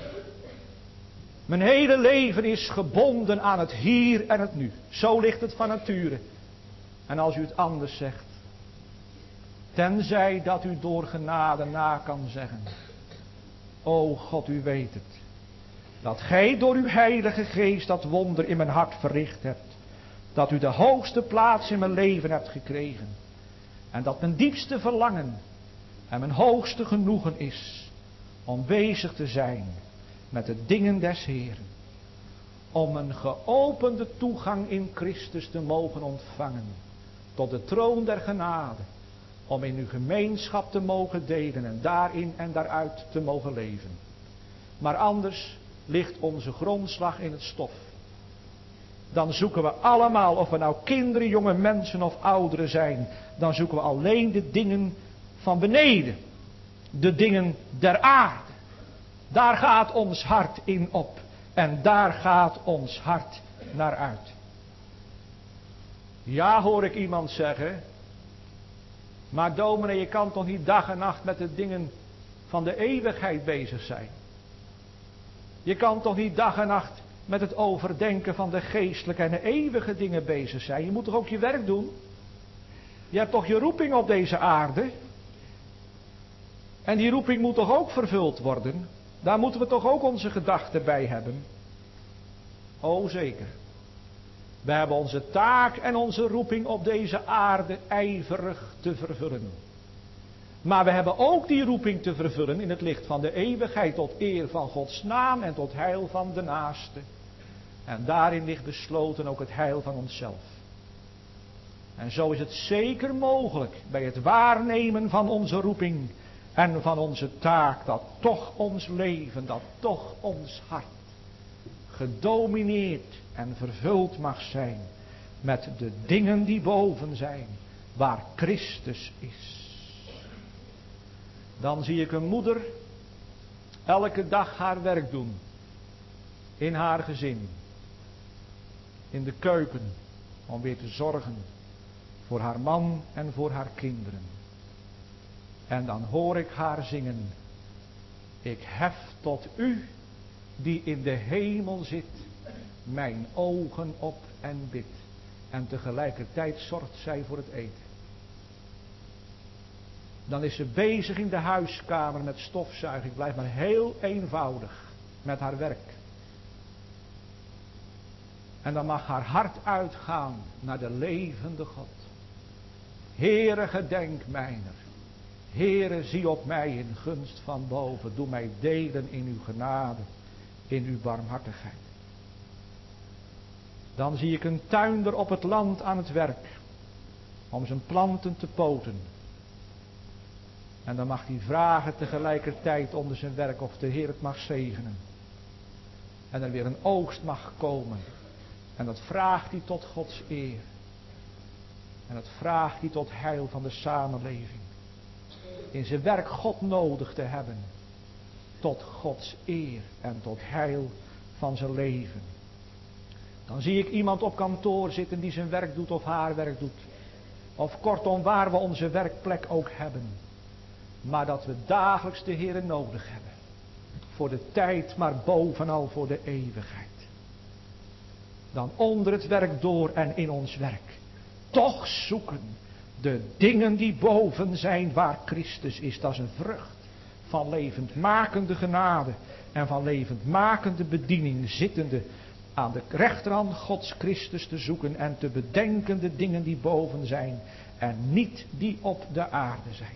[SPEAKER 1] Mijn hele leven is gebonden aan het hier en het nu. Zo ligt het van nature. En als u het anders zegt. Tenzij dat u door genade na kan zeggen. O God, u weet het. Dat gij door uw heilige geest dat wonder in mijn hart verricht hebt. Dat u de hoogste plaats in mijn leven hebt gekregen. En dat mijn diepste verlangen en mijn hoogste genoegen is om bezig te zijn met de dingen des Heeren. Om een geopende toegang in Christus te mogen ontvangen tot de troon der genade. Om in uw gemeenschap te mogen delen en daarin en daaruit te mogen leven. Maar anders ligt onze grondslag in het stof. Dan zoeken we allemaal, of we nou kinderen, jonge mensen of ouderen zijn. Dan zoeken we alleen de dingen van beneden. De dingen der aarde. Daar gaat ons hart in op. En daar gaat ons hart naar uit. Ja, hoor ik iemand zeggen. Maar dominee, je kan toch niet dag en nacht met de dingen van de eeuwigheid bezig zijn. Je kan toch niet dag en nacht met het overdenken van de geestelijke en de eeuwige dingen bezig zijn. Je moet toch ook je werk doen? Je hebt toch je roeping op deze aarde? En die roeping moet toch ook vervuld worden? Daar moeten we toch ook onze gedachten bij hebben? O zeker. We hebben onze taak en onze roeping op deze aarde ijverig te vervullen. Maar we hebben ook die roeping te vervullen in het licht van de eeuwigheid tot eer van Gods naam en tot heil van de naaste. En daarin ligt besloten ook het heil van onszelf. En zo is het zeker mogelijk bij het waarnemen van onze roeping en van onze taak dat toch ons leven, dat toch ons hart gedomineerd en vervuld mag zijn met de dingen die boven zijn, waar Christus is. Dan zie ik een moeder elke dag haar werk doen in haar gezin. in de keuken om weer te zorgen voor haar man en voor haar kinderen. En dan hoor ik haar zingen: ik hef tot u die in de hemel zit mijn ogen op en bid. En tegelijkertijd zorgt zij voor het eten. Dan is ze bezig in de huiskamer met stofzuigen. Ik blijf maar heel eenvoudig met haar werk. En dan mag haar hart uitgaan naar de levende God. Heere, gedenk mijner. Heere, zie op mij in gunst van boven. Doe mij delen in uw genade, in uw barmhartigheid. Dan zie ik een tuinder op het land aan het werk, om zijn planten te poten. En dan mag hij vragen tegelijkertijd onder zijn werk of de Heer het mag zegenen. En er weer een oogst mag komen. En dat vraagt hij tot Gods eer. En dat vraagt hij tot heil van de samenleving. In zijn werk God nodig te hebben. Tot Gods eer en tot heil van zijn leven. Dan zie ik iemand op kantoor zitten die zijn werk doet of haar werk doet. Of kortom waar we onze werkplek ook hebben. Maar dat we dagelijks de Heere nodig hebben. Voor de tijd, maar bovenal voor de eeuwigheid. Dan onder het werk door en in ons werk. Toch zoeken de dingen die boven zijn waar Christus is. Dat is een vrucht van levendmakende genade. En van levendmakende bediening zittende aan de rechterhand Gods Christus te zoeken. En te bedenken de dingen die boven zijn. En niet die op de aarde zijn.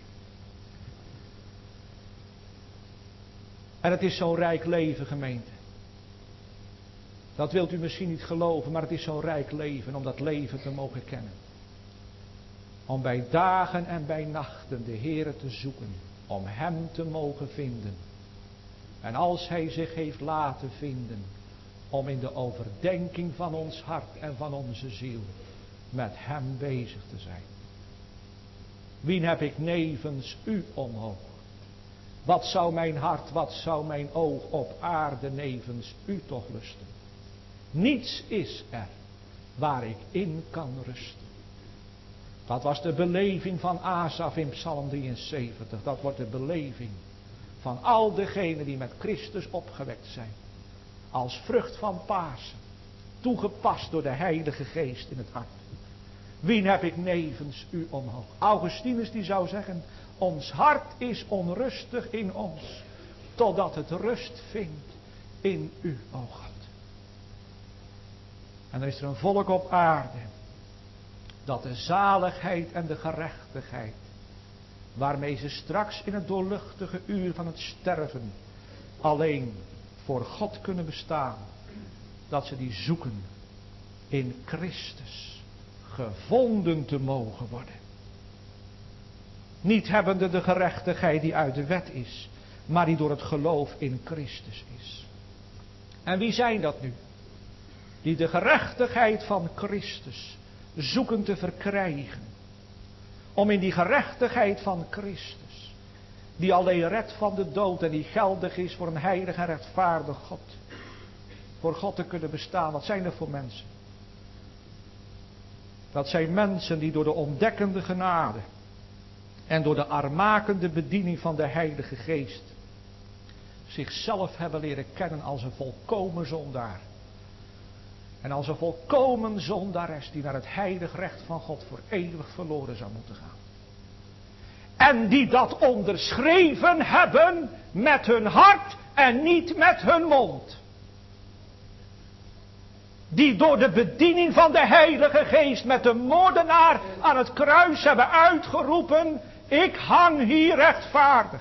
[SPEAKER 1] En het is zo'n rijk leven, gemeente. Dat wilt u misschien niet geloven, maar het is zo'n rijk leven om dat leven te mogen kennen. Om bij dagen en bij nachten de Heere te zoeken, om Hem te mogen vinden. En als Hij zich heeft laten vinden, om in de overdenking van ons hart en van onze ziel met Hem bezig te zijn. Wien heb ik nevens u omhoog? Wat zou mijn hart, wat zou mijn oog op aarde nevens u toch lusten? Niets is er waar ik in kan rusten. Dat was de beleving van Asaf in Psalm 73. Dat wordt de beleving van al degenen die met Christus opgewekt zijn. Als vrucht van Pasen. Toegepast door de Heilige Geest in het hart. Wien heb ik nevens u omhoog? Augustinus die zou zeggen: ons hart is onrustig in ons, totdat het rust vindt in u, o God. En er is er een volk op aarde, dat de zaligheid en de gerechtigheid, waarmee ze straks in het doorluchtige uur van het sterven alleen voor God kunnen bestaan, dat ze die zoeken in Christus, gevonden te mogen worden. Niet hebbende de gerechtigheid die uit de wet is, maar die door het geloof in Christus is. En wie zijn dat nu? Die de gerechtigheid van Christus zoeken te verkrijgen. Om in die gerechtigheid van Christus, die alleen redt van de dood en die geldig is voor een heilig en rechtvaardig God, voor God te kunnen bestaan. Wat zijn er voor mensen? Dat zijn mensen die door de ontdekkende genade en door de armakende bediening van de Heilige Geest zichzelf hebben leren kennen als een volkomen zondaar. En als een volkomen zondares die naar het heilig recht van God voor eeuwig verloren zou moeten gaan. En die dat onderschreven hebben met hun hart en niet met hun mond. Die door de bediening van de Heilige Geest met de moordenaar aan het kruis hebben uitgeroepen: ik hang hier rechtvaardig.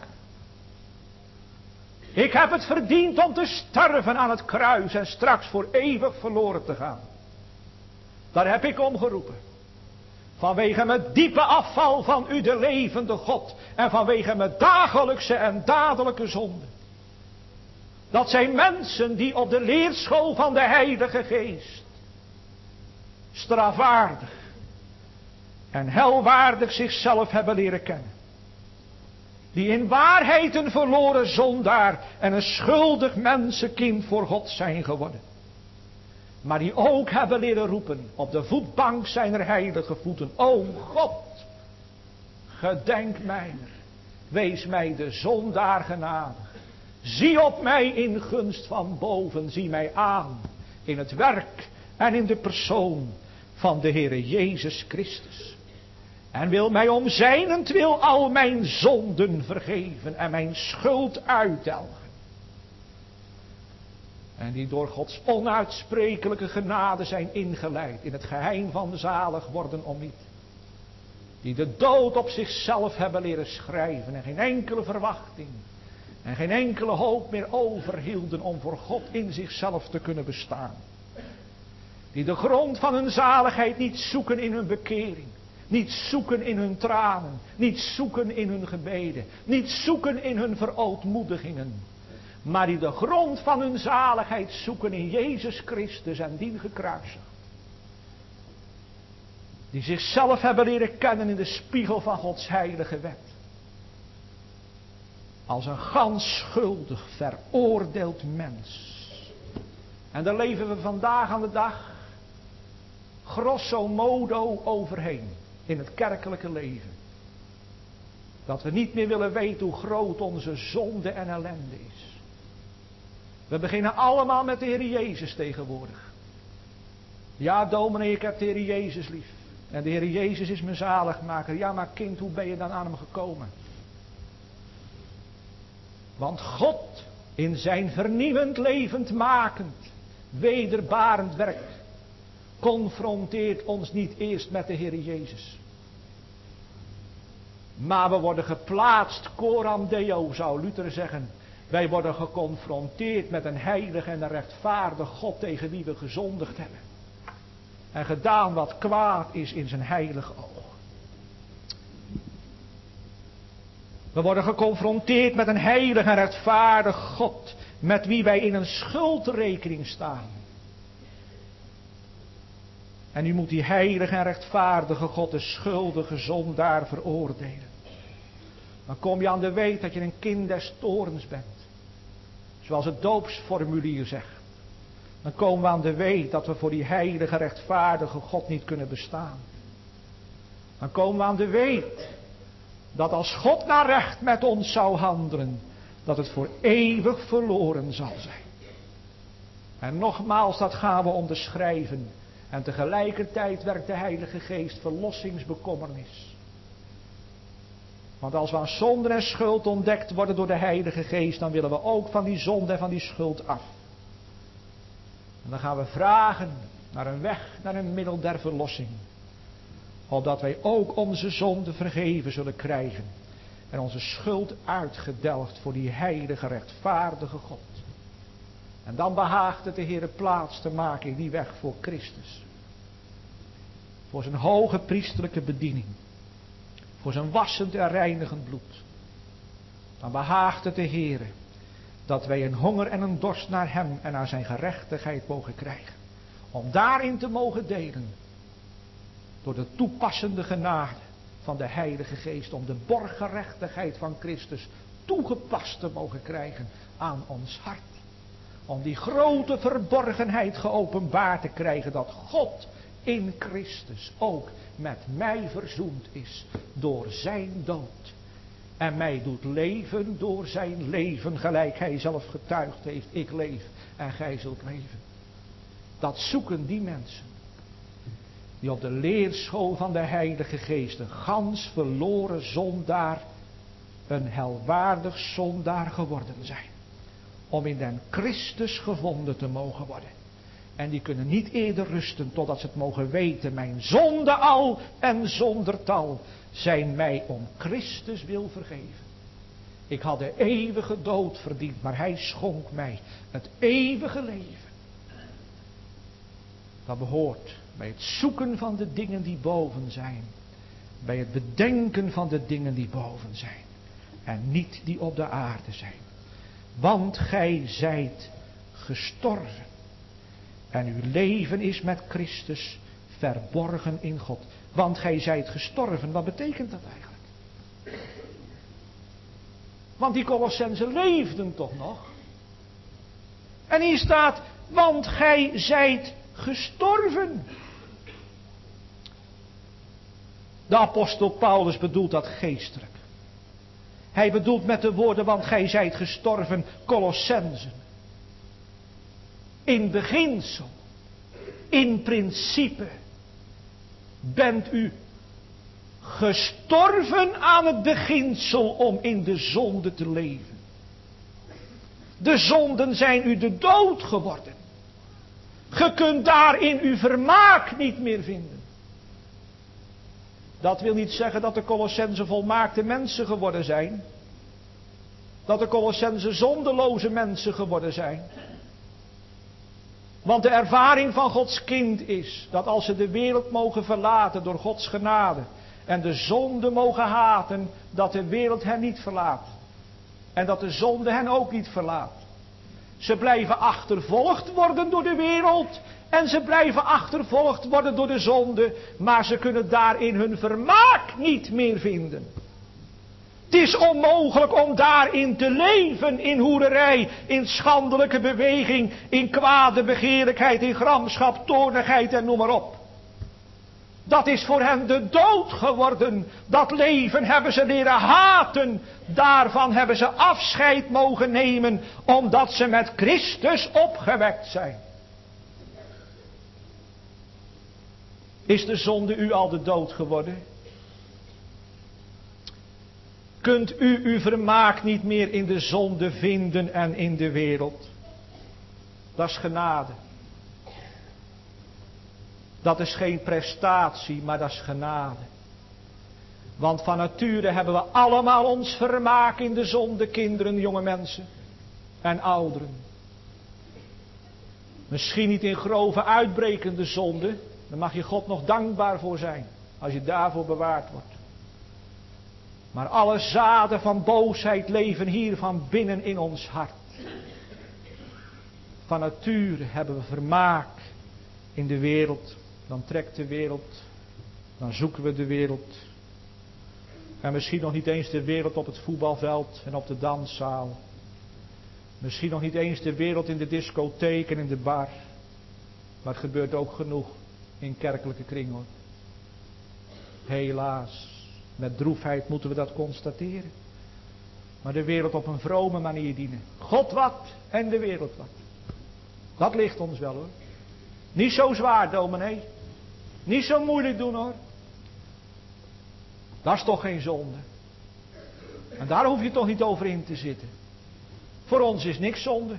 [SPEAKER 1] Ik heb het verdiend om te sterven aan het kruis en straks voor eeuwig verloren te gaan. Daar heb ik om geroepen. Vanwege mijn diepe afval van u de levende God. En vanwege mijn dagelijkse en dadelijke zonde. Dat zijn mensen die op de leerschool van de Heilige Geest strafwaardig en helwaardig zichzelf hebben leren kennen. Die in waarheid een verloren zondaar en een schuldig mensenkind voor God zijn geworden. Maar die ook hebben leren roepen op de voetbank zijner heilige voeten. O God, gedenk mijner. Wees mij de zondaar genadig. Zie op mij in gunst van boven. Zie mij aan in het werk en in de persoon van de Heere Jezus Christus. En wil mij om zijnentwil al mijn zonden vergeven en mijn schuld uitdelgen. En die door Gods onuitsprekelijke genade zijn ingeleid in het geheim van zalig worden om niet. Die de dood op zichzelf hebben leren schrijven en geen enkele verwachting en geen enkele hoop meer overhielden om voor God in zichzelf te kunnen bestaan. Die de grond van hun zaligheid niet zoeken in hun bekering. Niet zoeken in hun tranen. Niet zoeken in hun gebeden. Niet zoeken in hun verootmoedigingen. Maar die de grond van hun zaligheid zoeken in Jezus Christus en dien gekruisigd. Die zichzelf hebben leren kennen in de spiegel van Gods heilige wet. Als een gans schuldig veroordeeld mens. En daar leven we vandaag aan de dag grosso modo overheen in het kerkelijke leven. Dat we niet meer willen weten hoe groot onze zonde en ellende is. We beginnen allemaal met de Heer Jezus tegenwoordig. Ja, dominee, ik heb de Heer Jezus lief. En de Heer Jezus is mijn zaligmaker. Ja, maar kind, hoe ben je dan aan hem gekomen? Want God in zijn vernieuwend, levendmakend, wederbarend werk confronteert ons niet eerst met de Heer Jezus. Maar we worden geplaatst, coram Deo zou Luther zeggen. Wij worden geconfronteerd met een heilig en een rechtvaardig God tegen wie we gezondigd hebben. En gedaan wat kwaad is in zijn heilig oog. We worden geconfronteerd met een heilig en rechtvaardig God, met wie wij in een schuldrekening staan. En nu moet die heilige en rechtvaardige God de schuldige zondaar veroordelen. Dan kom je aan de weet dat je een kind des toorns bent. Zoals het doopsformulier zegt. Dan komen we aan de weet dat we voor die heilige rechtvaardige God niet kunnen bestaan. Dan komen we aan de weet dat als God naar recht met ons zou handelen, dat het voor eeuwig verloren zal zijn. En nogmaals, dat gaan we onderschrijven. En tegelijkertijd werkt de Heilige Geest verlossingsbekommernis. Want als we aan zonde en schuld ontdekt worden door de Heilige Geest, dan willen we ook van die zonde en van die schuld af. En dan gaan we vragen naar een weg, naar een middel der verlossing. Opdat wij ook onze zonde vergeven zullen krijgen. En onze schuld uitgedelgd voor die heilige, rechtvaardige God. En dan behaagt het de Heere plaats te maken in die weg voor Christus. Voor zijn hoge priesterlijke bediening. Voor zijn wassend en reinigend bloed. Dan behaagt het de Heere dat wij een honger en een dorst naar hem en naar zijn gerechtigheid mogen krijgen. Om daarin te mogen delen. Door de toepassende genade van de Heilige Geest. Om de borggerechtigheid van Christus toegepast te mogen krijgen aan ons hart. Om die grote verborgenheid geopenbaard te krijgen dat God in Christus ook met mij verzoend is door zijn dood. En mij doet leven door zijn leven, gelijk hij zelf getuigd heeft. Ik leef en gij zult leven. Dat zoeken die mensen die op de leerschool van de Heilige Geest een gans verloren zondaar, een helwaardig zondaar geworden zijn. Om in den Christus gevonden te mogen worden. En die kunnen niet eerder rusten totdat ze het mogen weten. Mijn zonde al en zonder tal zijn mij om Christus wil vergeven. Ik had de eeuwige dood verdiend, maar hij schonk mij het eeuwige leven. Dat behoort bij het zoeken van de dingen die boven zijn. Bij het bedenken van de dingen die boven zijn. En niet die op de aarde zijn. Want gij zijt gestorven. En uw leven is met Christus verborgen in God. Want gij zijt gestorven. Wat betekent dat eigenlijk? Want die Colossenzen leefden toch nog? En hier staat, want gij zijt gestorven. De apostel Paulus bedoelt dat geestelijk. Hij bedoelt met de woorden, want gij zijt gestorven, Colossenzen. In beginsel, in principe, bent u gestorven aan het beginsel om in de zonde te leven. De zonden zijn u de dood geworden. Ge kunt daarin uw vermaak niet meer vinden. Dat wil niet zeggen dat de Colossenzen volmaakte mensen geworden zijn. Dat de Colossenzen zondeloze mensen geworden zijn. Want de ervaring van Gods kind is dat als ze de wereld mogen verlaten door Gods genade en de zonde mogen haten, dat de wereld hen niet verlaat. En dat de zonde hen ook niet verlaat. Ze blijven achtervolgd worden door de wereld en ze blijven achtervolgd worden door de zonde, maar ze kunnen daarin hun vermaak niet meer vinden. Het is onmogelijk om daarin te leven, in hoererij, in schandelijke beweging, in kwade begeerlijkheid, in gramschap, toornigheid en noem maar op. Dat is voor hen de dood geworden. Dat leven hebben ze leren haten. Daarvan hebben ze afscheid mogen nemen, omdat ze met Christus opgewekt zijn. Is de zonde u al de dood geworden? Kunt u uw vermaak niet meer in de zonde vinden en in de wereld? Dat is genade. Dat is geen prestatie, maar dat is genade. Want van nature hebben we allemaal ons vermaak in de zonde, kinderen, jonge mensen en ouderen. Misschien niet in grove uitbrekende zonde, daar mag je God nog dankbaar voor zijn, als je daarvoor bewaard wordt. Maar alle zaden van boosheid leven hier van binnen in ons hart. Van nature hebben we vermaak in de wereld. Dan trekt de wereld. Dan zoeken we de wereld. En misschien nog niet eens de wereld op het voetbalveld en op de danszaal. Misschien nog niet eens de wereld in de discotheek en in de bar. Maar het gebeurt ook genoeg in kerkelijke kringen. Helaas. Met droefheid moeten we dat constateren. Maar de wereld op een vrome manier dienen. God wat en de wereld wat. Dat ligt ons wel hoor. Niet zo zwaar dominee. Niet zo moeilijk doen hoor. Dat is toch geen zonde. En daar hoef je toch niet over in te zitten. Voor ons is niks zonde.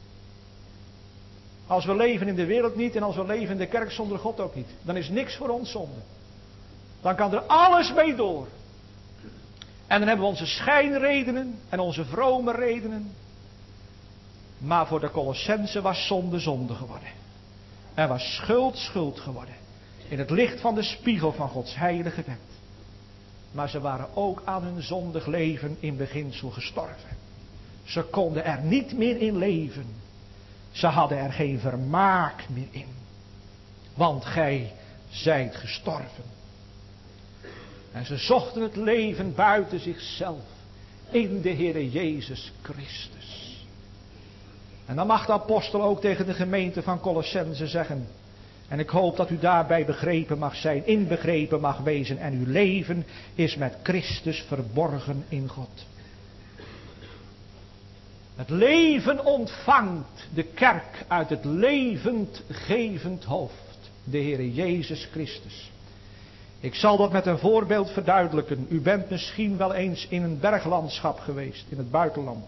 [SPEAKER 1] Als we leven in de wereld niet en als we leven in de kerk zonder God ook niet. Dan is niks voor ons zonde. Dan kan er alles mee door. En dan hebben we onze schijnredenen en onze vrome redenen. Maar voor de Colossenzen was zonde zonde geworden. En was schuld schuld geworden. In het licht van de spiegel van Gods heilige wet. Maar ze waren ook aan hun zondig leven in beginsel gestorven. Ze konden er niet meer in leven. Ze hadden er geen vermaak meer in. Want gij zijt gestorven. En ze zochten het leven buiten zichzelf. In de Heere Jezus Christus. En dan mag de apostel ook tegen de gemeente van Colossenzen zeggen. En ik hoop dat u daarbij begrepen mag zijn, inbegrepen mag wezen. En uw leven is met Christus verborgen in God. Het leven ontvangt de kerk uit het levendgevend hoofd. De Heere Jezus Christus. Ik zal dat met een voorbeeld verduidelijken. U bent misschien wel eens in een berglandschap geweest, in het buitenland.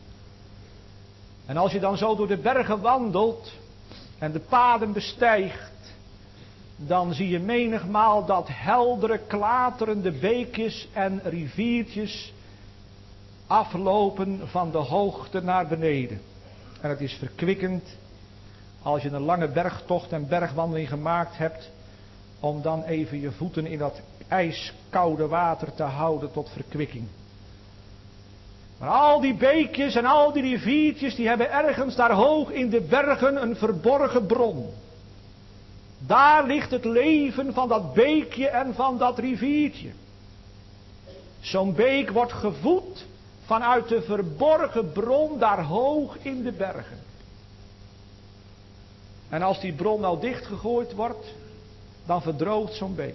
[SPEAKER 1] En als je dan zo door de bergen wandelt en de paden bestijgt, dan zie je menigmaal dat heldere, klaterende beekjes en riviertjes aflopen van de hoogte naar beneden. En het is verkwikkend als je een lange bergtocht en bergwandeling gemaakt hebt, om dan even je voeten in dat ijskoude water te houden tot verkwikking. Maar al die beekjes en al die riviertjes, die hebben ergens daar hoog in de bergen een verborgen bron. Daar ligt het leven van dat beekje en van dat riviertje. Zo'n beek wordt gevoed vanuit de verborgen bron daar hoog in de bergen. En als die bron nou dichtgegooid wordt, dan verdroogt zo'n beek.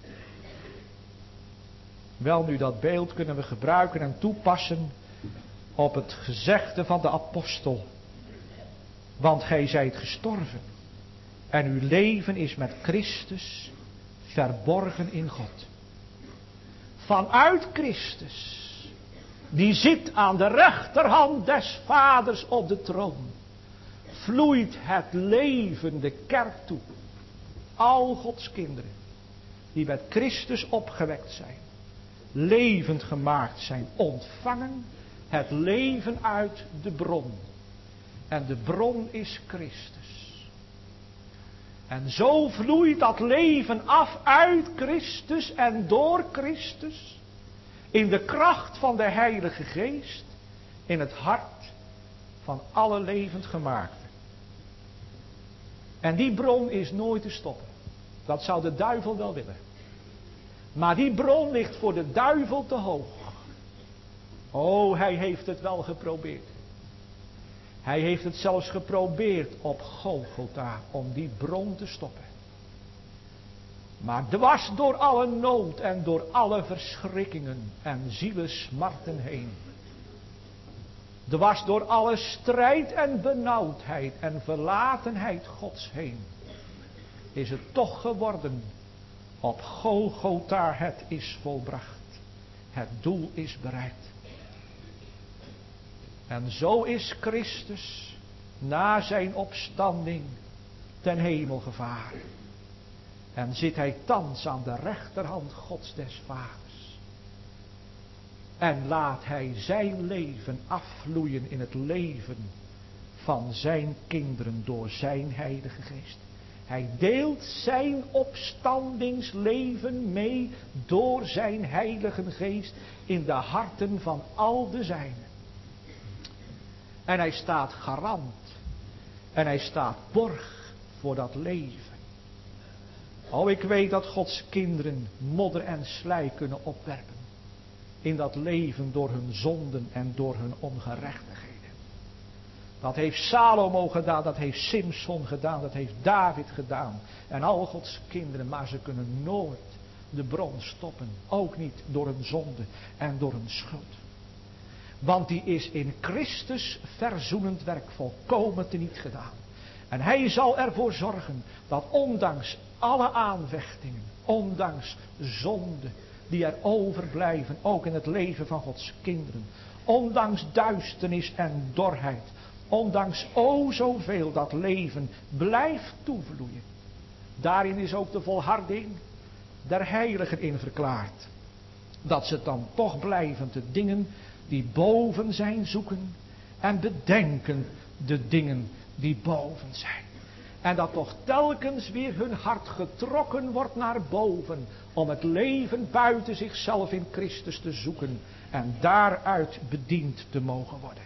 [SPEAKER 1] Wel nu, dat beeld kunnen we gebruiken en toepassen op het gezegde van de apostel. Want gij zijt gestorven en uw leven is met Christus verborgen in God. Vanuit Christus, die zit aan de rechterhand des Vaders op de troon, vloeit het leven de kerk toe. Al Gods kinderen die met Christus opgewekt zijn, levend gemaakt zijn, ontvangen het leven uit de bron. En de bron is Christus. En zo vloeit dat leven af uit Christus en door Christus, in de kracht van de Heilige Geest, in het hart van alle levend gemaakten. En die bron is nooit te stoppen. Dat zou de duivel wel willen. Maar die bron ligt voor de duivel te hoog. Oh, hij heeft het wel geprobeerd. Hij heeft het zelfs geprobeerd op Golgotha om die bron te stoppen. Maar dwars door alle nood en door alle verschrikkingen en zielesmarten heen. Dwars door alle strijd en benauwdheid en verlatenheid Gods heen. Is het toch geworden op Golgotha, het is volbracht. Het doel is bereikt. En zo is Christus na zijn opstanding ten hemel gevaren. En zit hij thans aan de rechterhand Gods des Vaders. En laat hij zijn leven afvloeien in het leven van zijn kinderen door zijn Heilige Geest. Hij deelt zijn opstandingsleven mee door zijn Heilige Geest in de harten van al de zijnen. En hij staat garant. En hij staat borg voor dat leven. Oh, ik weet dat Gods kinderen modder en slijk kunnen opwerpen. In dat leven door hun zonden en door hun ongerechtigheden. Dat heeft Salomo gedaan, dat heeft Simson gedaan, dat heeft David gedaan. En al Gods kinderen, maar ze kunnen nooit de bron stoppen. Ook niet door hun zonde en door hun schuld. Want die is in Christus verzoenend werk volkomen teniet gedaan. En hij zal ervoor zorgen dat ondanks alle aanvechtingen, ondanks zonde die er overblijven, ook in het leven van Gods kinderen, ondanks duisternis en dorheid, ondanks zoveel dat leven blijft toevloeien. Daarin is ook de volharding der heiligen in verklaard. Dat ze dan toch blijven de dingen die boven zijn zoeken en bedenken de dingen die boven zijn. En dat toch telkens weer hun hart getrokken wordt naar boven om het leven buiten zichzelf in Christus te zoeken en daaruit bediend te mogen worden.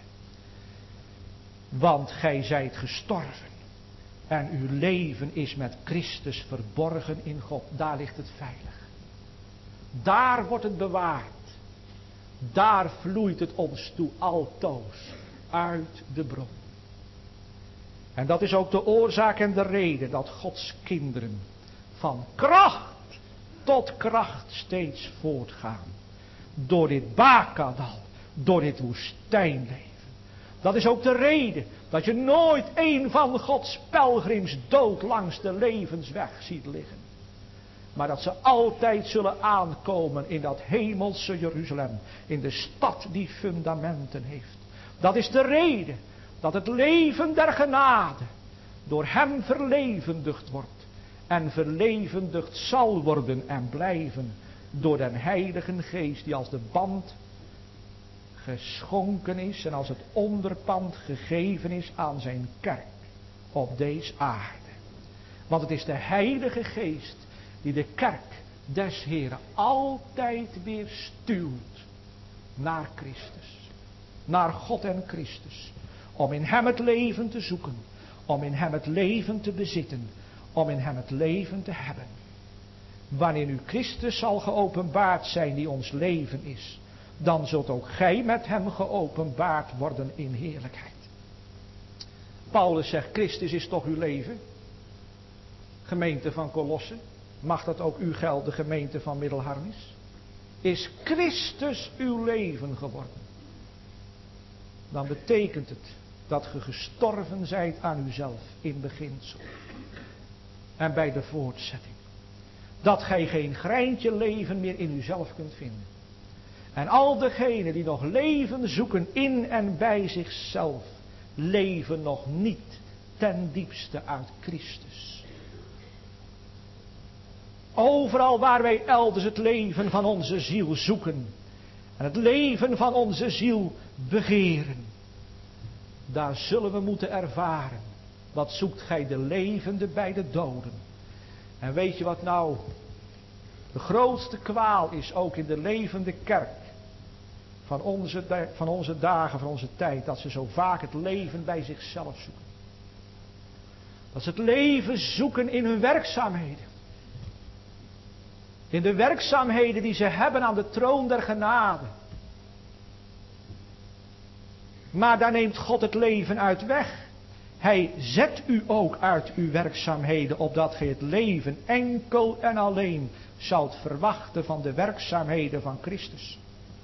[SPEAKER 1] Want gij zijt gestorven en uw leven is met Christus verborgen in God. Daar ligt het veilig. Daar wordt het bewaard. Daar vloeit het ons toe altoos uit de bron. En dat is ook de oorzaak en de reden dat Gods kinderen van kracht tot kracht steeds voortgaan. Door dit Bakadal, door dit woestijnleven. Dat is ook de reden dat je nooit een van Gods pelgrims dood langs de levensweg ziet liggen. Maar dat ze altijd zullen aankomen in dat hemelse Jeruzalem. In de stad die fundamenten heeft. Dat is de reden dat het leven der genade door hem verlevendigd wordt. En verlevendigd zal worden en blijven door den Heilige Geest die als de band geschonken is en als het onderpand gegeven is aan zijn kerk op deze aarde. Want het is de Heilige Geest die de kerk des Heren altijd weer stuwt naar Christus. Naar God en Christus. Om in hem het leven te zoeken. Om in hem het leven te bezitten. Om in hem het leven te hebben. Wanneer nu Christus zal geopenbaard zijn die ons leven is. Dan zult ook gij met hem geopenbaard worden in heerlijkheid. Paulus zegt, Christus is toch uw leven? gemeente van Kolossen? Mag dat ook u gelden, gemeente van Middelharnis? Is Christus uw leven geworden? Dan betekent het dat ge gestorven zijt aan uzelf in beginsel. En bij de voortzetting. Dat gij geen greintje leven meer in uzelf kunt vinden. En al degenen die nog leven zoeken in en bij zichzelf, leven nog niet ten diepste uit Christus. Overal waar wij elders het leven van onze ziel zoeken en het leven van onze ziel begeren, daar zullen we moeten ervaren. Wat zoekt gij de levende bij de doden? En weet je wat nou de grootste kwaal is, ook in de levende kerk van onze dagen, van onze tijd, dat ze zo vaak het leven bij zichzelf zoeken. Dat ze het leven zoeken in hun werkzaamheden. In de werkzaamheden die ze hebben aan de troon der genade. Maar daar neemt God het leven uit weg. Hij zet u ook uit uw werkzaamheden, opdat gij het leven enkel en alleen zoudt verwachten van de werkzaamheden van Christus.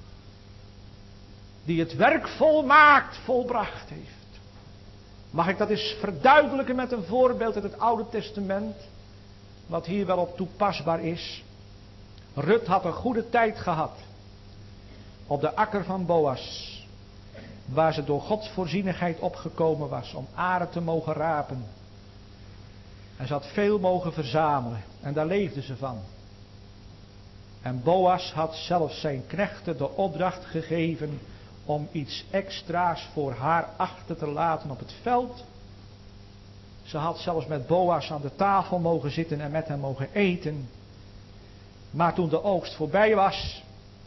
[SPEAKER 1] Die het werk volmaakt, volbracht heeft. Mag ik dat eens verduidelijken met een voorbeeld uit het Oude Testament, wat hier wel op toepasbaar is. Rut had een goede tijd gehad op de akker van Boas, waar ze door Gods voorzienigheid opgekomen was om aren te mogen rapen. En ze had veel mogen verzamelen en daar leefde ze van. En Boas had zelfs zijn knechten de opdracht gegeven om iets extra's voor haar achter te laten op het veld. Ze had zelfs met Boas aan de tafel mogen zitten en met hem mogen eten. Maar toen de oogst voorbij was,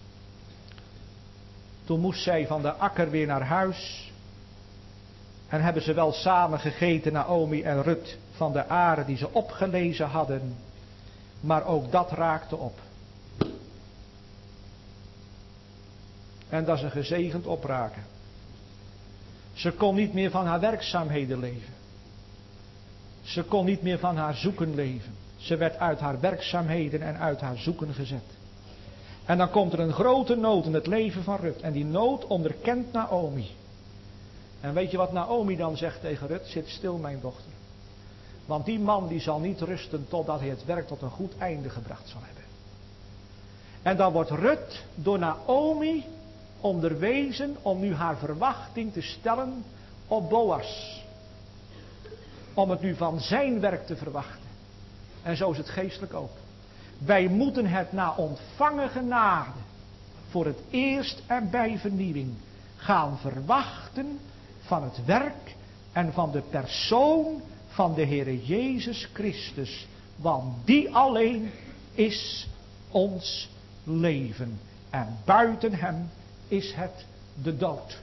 [SPEAKER 1] toen moest zij van de akker weer naar huis. En hebben ze wel samen gegeten, Naomi en Rut, van de aren die ze opgelezen hadden. Maar ook dat raakte op. En dat is een gezegend opraken. Ze kon niet meer van haar werkzaamheden leven. Ze kon niet meer van haar zoeken leven. Ze werd uit haar werkzaamheden en uit haar zoeken gezet. En dan komt er een grote nood in het leven van Rut. En die nood onderkent Naomi. En weet je wat Naomi dan zegt tegen Rut? Zit stil, mijn dochter. Want die man die zal niet rusten totdat hij het werk tot een goed einde gebracht zal hebben. En dan wordt Rut door Naomi onderwezen om nu haar verwachting te stellen op Boas. Om het nu van zijn werk te verwachten. En zo is het geestelijk ook. Wij moeten het na ontvangen genade voor het eerst en bij vernieuwing gaan verwachten van het werk en van de persoon van de Heere Jezus Christus. Want die alleen is ons leven. En buiten hem is het de dood.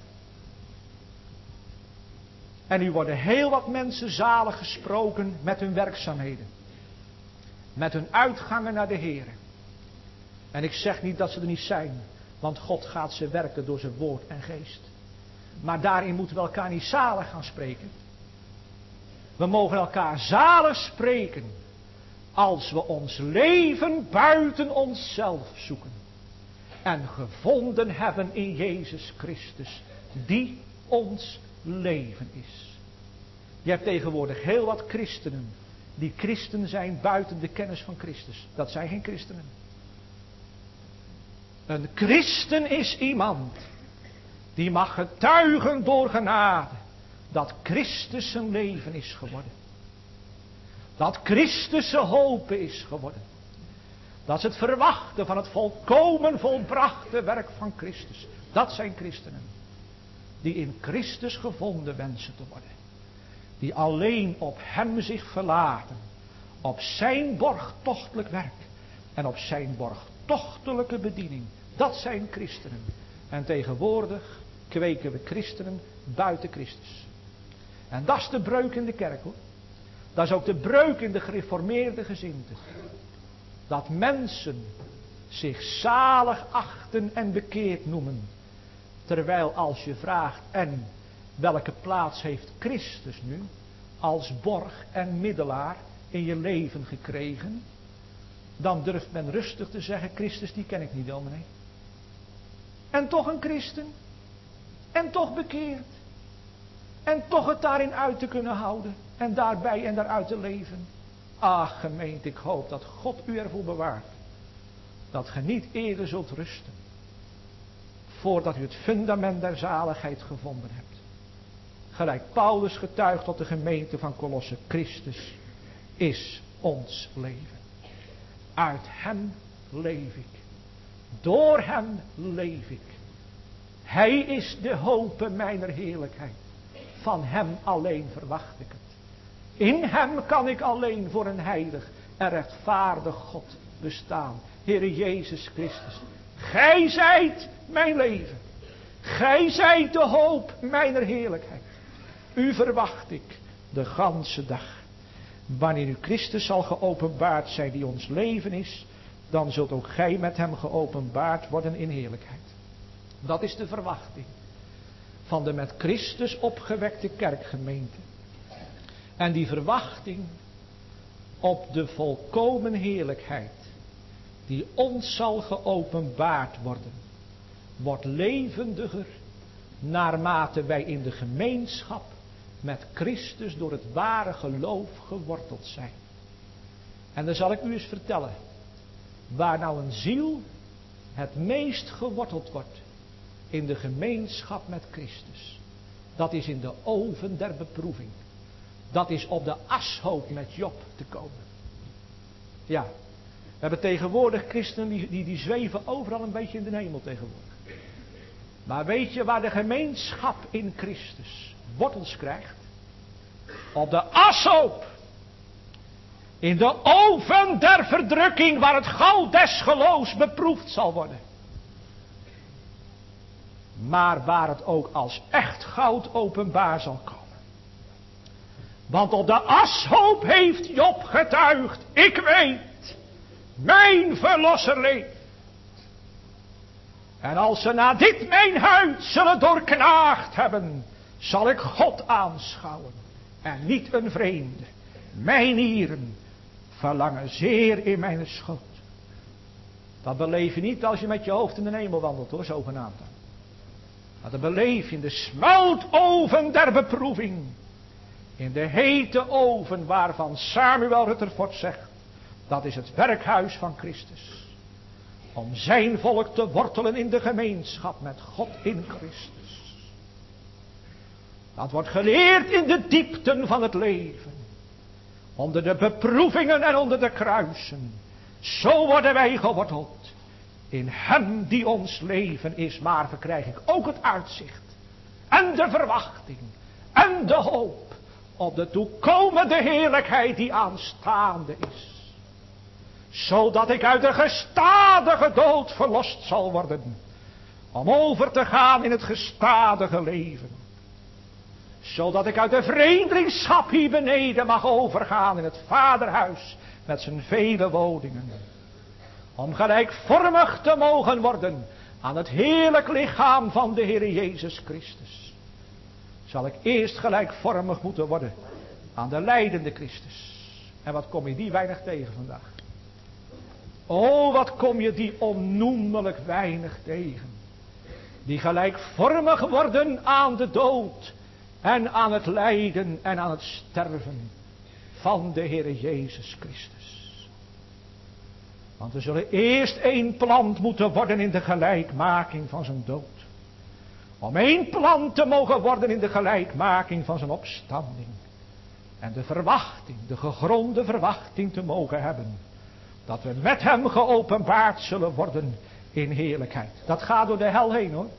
[SPEAKER 1] En nu worden heel wat mensen zalig gesproken met hun werkzaamheden. Met hun uitgangen naar de Heere. En ik zeg niet dat ze er niet zijn. Want God gaat ze werken door zijn woord en geest. Maar daarin moeten we elkaar niet zalig gaan spreken. We mogen elkaar zalig spreken. Als we ons leven buiten onszelf zoeken. En gevonden hebben in Jezus Christus. Die ons leven is. Je hebt tegenwoordig heel wat christenen. Die christen zijn buiten de kennis van Christus. Dat zijn geen christenen. Een christen is iemand. Die mag getuigen door genade. Dat Christus zijn leven is geworden. Dat Christus zijn hoop is geworden. Dat is het verwachten van het volkomen volbrachte werk van Christus. Dat zijn christenen. Die in Christus gevonden wensen te worden. Die alleen op hem zich verlaten. Op zijn borgtochtelijk werk. En op zijn borgtochtelijke bediening. Dat zijn christenen. En tegenwoordig kweken we christenen buiten Christus. En dat is de breuk in de kerk, hoor. Dat is ook de breuk in de gereformeerde gezindte. Dat mensen zich zalig achten en bekeerd noemen. Terwijl als je vraagt, en welke plaats heeft Christus nu als borg en middelaar in je leven gekregen, dan durft men rustig te zeggen, Christus die ken ik niet, dominee. En toch een christen. En toch bekeerd. En toch het daarin uit te kunnen houden. En daarbij en daaruit te leven. Ach gemeente, ik hoop dat God u ervoor bewaart. Dat ge niet eerder zult rusten. Voordat u het fundament der zaligheid gevonden hebt. Gelijk Paulus getuigt tot de gemeente van Kolosse. Christus is ons leven. Uit hem leef ik. Door hem leef ik. Hij is de hoop mijner heerlijkheid. Van hem alleen verwacht ik het. In hem kan ik alleen voor een heilig en rechtvaardig God bestaan. Heere Jezus Christus. Gij zijt mijn leven. Gij zijt de hoop mijner heerlijkheid. U verwacht ik de ganse dag. Wanneer u Christus zal geopenbaard zijn die ons leven is, dan zult ook gij met hem geopenbaard worden in heerlijkheid. Dat is de verwachting van de met Christus opgewekte kerkgemeente. En die verwachting op de volkomen heerlijkheid die ons zal geopenbaard worden, wordt levendiger naarmate wij in de gemeenschap met Christus door het ware geloof geworteld zijn. En dan zal ik u eens vertellen, waar nou een ziel het meest geworteld wordt in de gemeenschap met Christus. Dat is in de oven der beproeving. Dat is op de ashoop met Job te komen. Ja, we hebben tegenwoordig christenen die zweven overal een beetje in de hemel tegenwoordig. Maar weet je waar de gemeenschap in Christus wortels krijgt? Op de ashoop. In de oven der verdrukking waar het goud des geloofs beproefd zal worden. Maar waar het ook als echt goud openbaar zal komen. Want op de ashoop heeft Job getuigd. Ik weet, mijn verlosser leeft. En als ze na dit mijn huid zullen doorknaagd hebben, zal ik God aanschouwen. En niet een vreemde. Mijn nieren verlangen zeer in mijn schoot. Dat beleef je niet als je met je hoofd in de hemel wandelt hoor, zogenaamd. Maar dat beleef je in de smeltoven der beproeving. In de hete oven waarvan Samuel Rutherford zegt. Dat is het werkhuis van Christus. Om zijn volk te wortelen in de gemeenschap met God in Christus. Dat wordt geleerd in de diepten van het leven. Onder de beproevingen en onder de kruisen. Zo worden wij geworteld. In hem die ons leven is. Maar verkrijg ik ook het uitzicht. En de verwachting. En de hoop. Op de toekomende heerlijkheid die aanstaande is. Zodat ik uit de gestadige dood verlost zal worden. Om over te gaan in het gestadige leven. Zodat ik uit de vreemdelingschap hier beneden mag overgaan in het vaderhuis met zijn vele woningen. Om gelijkvormig te mogen worden aan het heerlijk lichaam van de Heer Jezus Christus. Zal ik eerst gelijkvormig moeten worden aan de lijdende Christus. En wat kom je die weinig tegen vandaag. Oh, wat kom je die onnoemelijk weinig tegen. Die gelijkvormig worden aan de dood. En aan het lijden en aan het sterven van de Heer Jezus Christus. Want we zullen eerst één plant moeten worden in de gelijkmaking van zijn dood. Om één plant te mogen worden in de gelijkmaking van zijn opstanding. En de verwachting, de gegronde verwachting te mogen hebben. Dat we met hem geopenbaard zullen worden in heerlijkheid. Dat gaat door de hel heen hoor.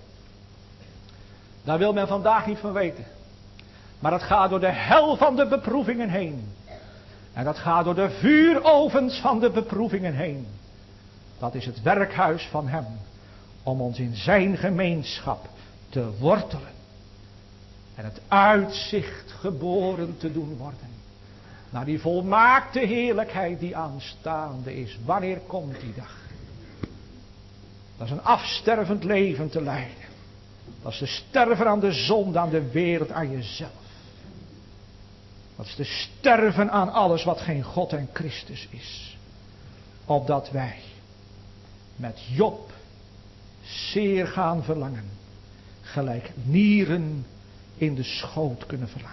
[SPEAKER 1] Daar wil men vandaag niet van weten. Maar het gaat door de hel van de beproevingen heen. En dat gaat door de vuurovens van de beproevingen heen. Dat is het werkhuis van hem. Om ons in zijn gemeenschap te wortelen. En het uitzicht geboren te doen worden. Naar die volmaakte heerlijkheid die aanstaande is. Wanneer komt die dag? Dat is een afstervend leven te leiden. Dat is te sterven aan de zonde, aan de wereld, aan jezelf.
[SPEAKER 2] Dat is te sterven aan alles wat geen God en Christus is. Opdat wij met Job zeer gaan verlangen. Gelijk nieren in de schoot kunnen verlangen.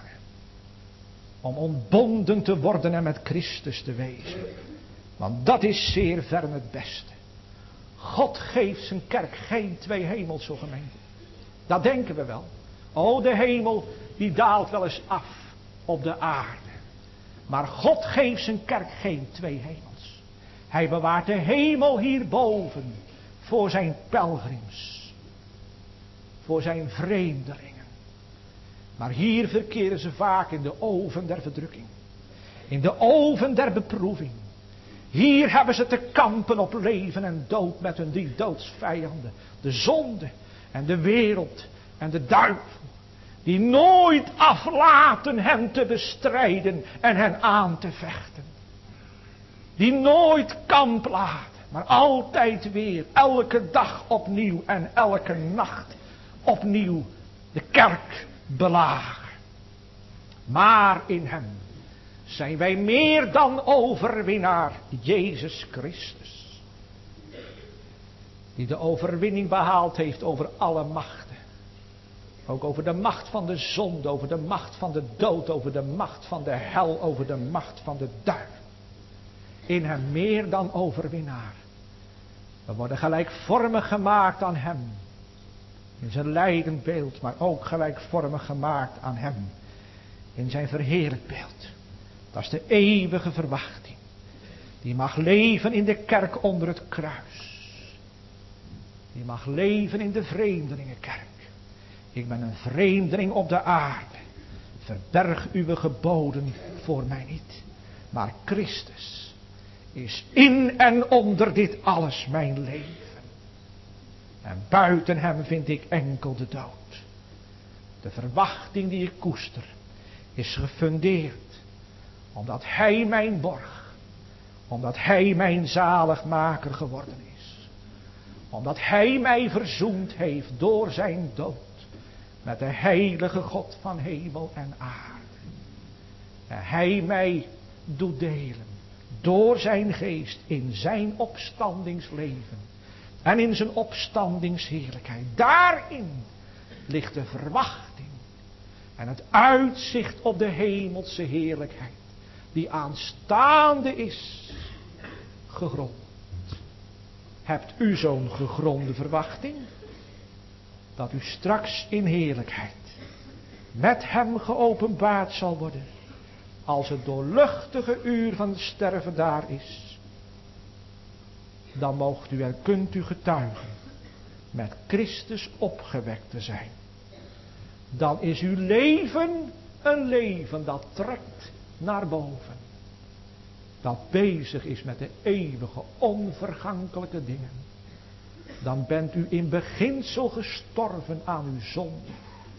[SPEAKER 2] Om ontbonden te worden en met Christus te wezen. Want dat is zeer ver het beste. God geeft zijn kerk geen twee hemels, zo gemeente. Dat denken we wel. O, de hemel die daalt wel eens af op de aarde. Maar God geeft zijn kerk geen twee hemels. Hij bewaart de hemel hierboven voor zijn pelgrims. Voor zijn vreemdelingen. Maar hier verkeren ze vaak in de oven der verdrukking. In de oven der beproeving. Hier hebben ze te kampen op leven en dood met hun drie doodsvijanden. De zonde en de wereld en de duivel. Die nooit aflaten hen te bestrijden en hen aan te vechten. Die nooit kamp laten, maar altijd weer, elke dag opnieuw en elke nacht opnieuw de kerk belagen. Maar in hem zijn wij meer dan overwinnaar, Jezus Christus. Die de overwinning behaald heeft over alle machten. Ook over de macht van de zonde, over de macht van de dood, over de macht van de hel, over de macht van de duivel. In hem meer dan overwinnaar. We worden gelijkvormig gemaakt aan hem. In zijn lijdend beeld, maar ook gelijkvormig gemaakt aan hem. In zijn verheerlijk beeld. Dat is de eeuwige verwachting. Die mag leven in de kerk onder het kruis. Die mag leven in de vreemdelingenkerk. Ik ben een vreemdeling op de aarde. Verberg uw geboden voor mij niet. Maar Christus is in en onder dit alles mijn leven. En buiten hem vind ik enkel de dood. De verwachting die ik koester is gefundeerd. Omdat hij mijn borg. Omdat hij mijn zaligmaker geworden is. Omdat hij mij verzoend heeft door zijn dood. Met de heilige God van hemel en aarde. En hij mij doet delen. Door zijn geest in zijn opstandingsleven. En in zijn opstandingsheerlijkheid. Daarin ligt de verwachting. En het uitzicht op de hemelse heerlijkheid. Die aanstaande is. Gegrond. Hebt u zo'n gegronde verwachting? Dat u straks in heerlijkheid met hem geopenbaard zal worden. Als het doorluchtige uur van het sterven daar is. Dan moogt u en kunt u getuigen met Christus opgewekt te zijn. Dan is uw leven een leven dat trekt naar boven. Dat bezig is met de eeuwige onvergankelijke dingen. Dan bent u in beginsel gestorven aan uw zonde.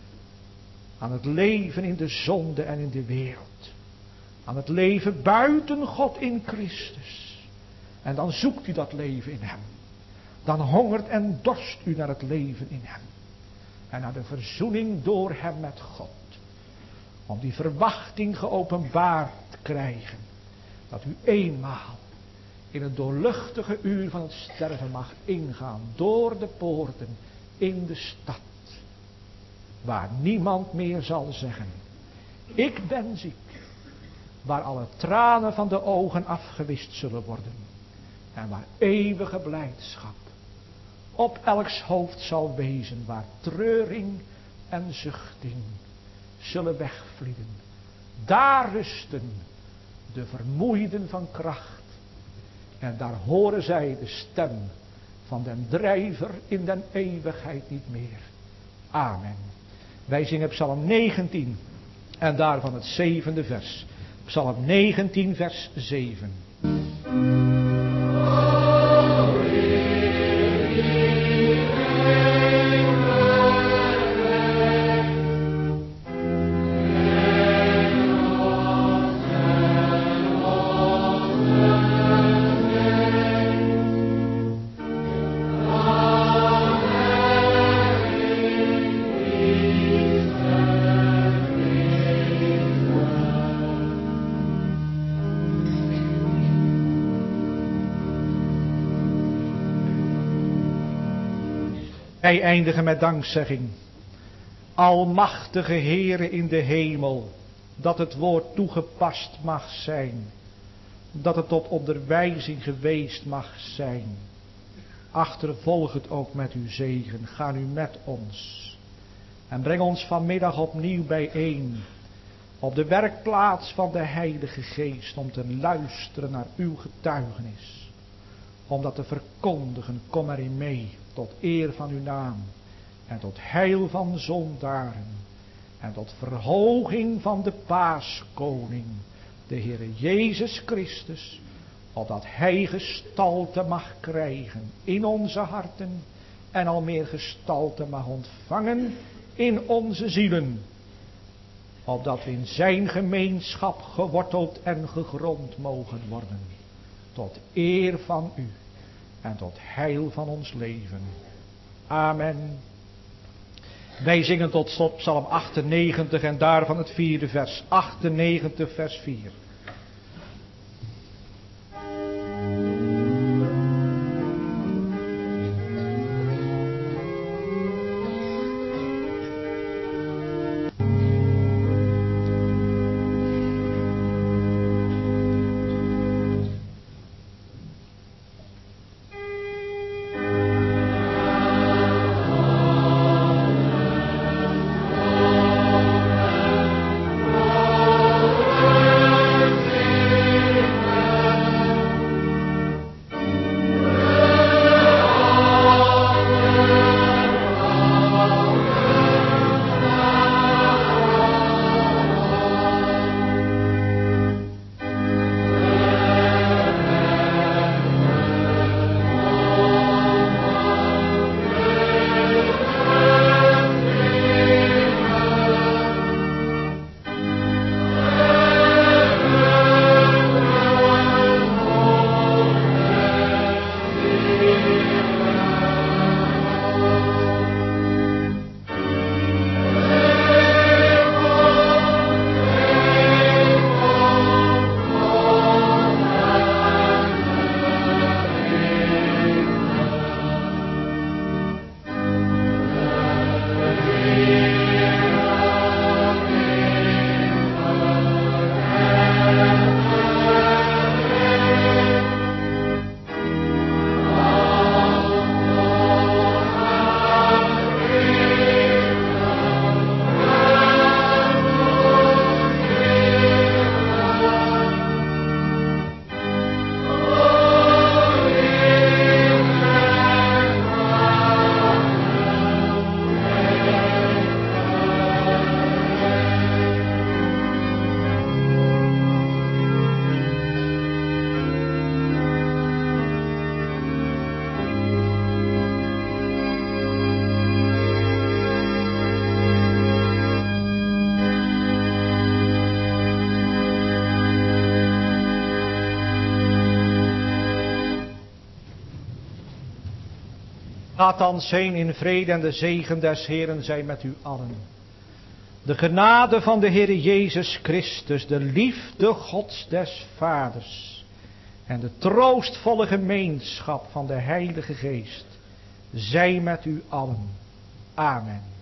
[SPEAKER 2] Aan het leven in de zonde en in de wereld. Aan het leven buiten God in Christus. En dan zoekt u dat leven in hem. Dan hongert en dorst u naar het leven in hem. En naar de verzoening door hem met God. Om die verwachting geopenbaard te krijgen. Dat u eenmaal in het doorluchtige uur van het sterven mag ingaan. Door de poorten in de stad. Waar niemand meer zal zeggen. Ik ben ziek. Waar alle tranen van de ogen afgewist zullen worden. En waar eeuwige blijdschap op elks hoofd zal wezen. Waar treuring en zuchting zullen wegvlieden. Daar rusten de vermoeiden van kracht. En daar horen zij de stem van den drijver in den eeuwigheid niet meer. Amen. Wij zingen Psalm 19 en daarvan het 7e vers. Psalm 19 vers 7. Wij eindigen met dankzegging. Almachtige Heere in de hemel, dat het woord toegepast mag zijn. Dat het tot onderwijzing geweest mag zijn. Achtervolg het ook met uw zegen. Ga nu met ons. En breng ons vanmiddag opnieuw bijeen. Op de werkplaats van de Heilige Geest. Om te luisteren naar uw getuigenis. Om dat te verkondigen. Kom erin mee. Tot eer van uw naam. En tot heil van zondaren. En tot verhoging van de Paaskoning. De Heere Jezus Christus. Opdat Hij gestalte mag krijgen in onze harten. En al meer gestalte mag ontvangen in onze zielen. Opdat we in zijn gemeenschap geworteld en gegrond mogen worden. Tot eer van u. En tot heil van ons leven. Amen. Wij zingen tot slot Psalm 98 en daarvan het 4e vers. 98 vers 4. Gaat dan heen in vrede en de zegen des Heeren zij met u allen. De genade van de Heere Jezus Christus, de liefde Gods des Vaders en de troostvolle gemeenschap van de Heilige Geest, zij met u allen. Amen.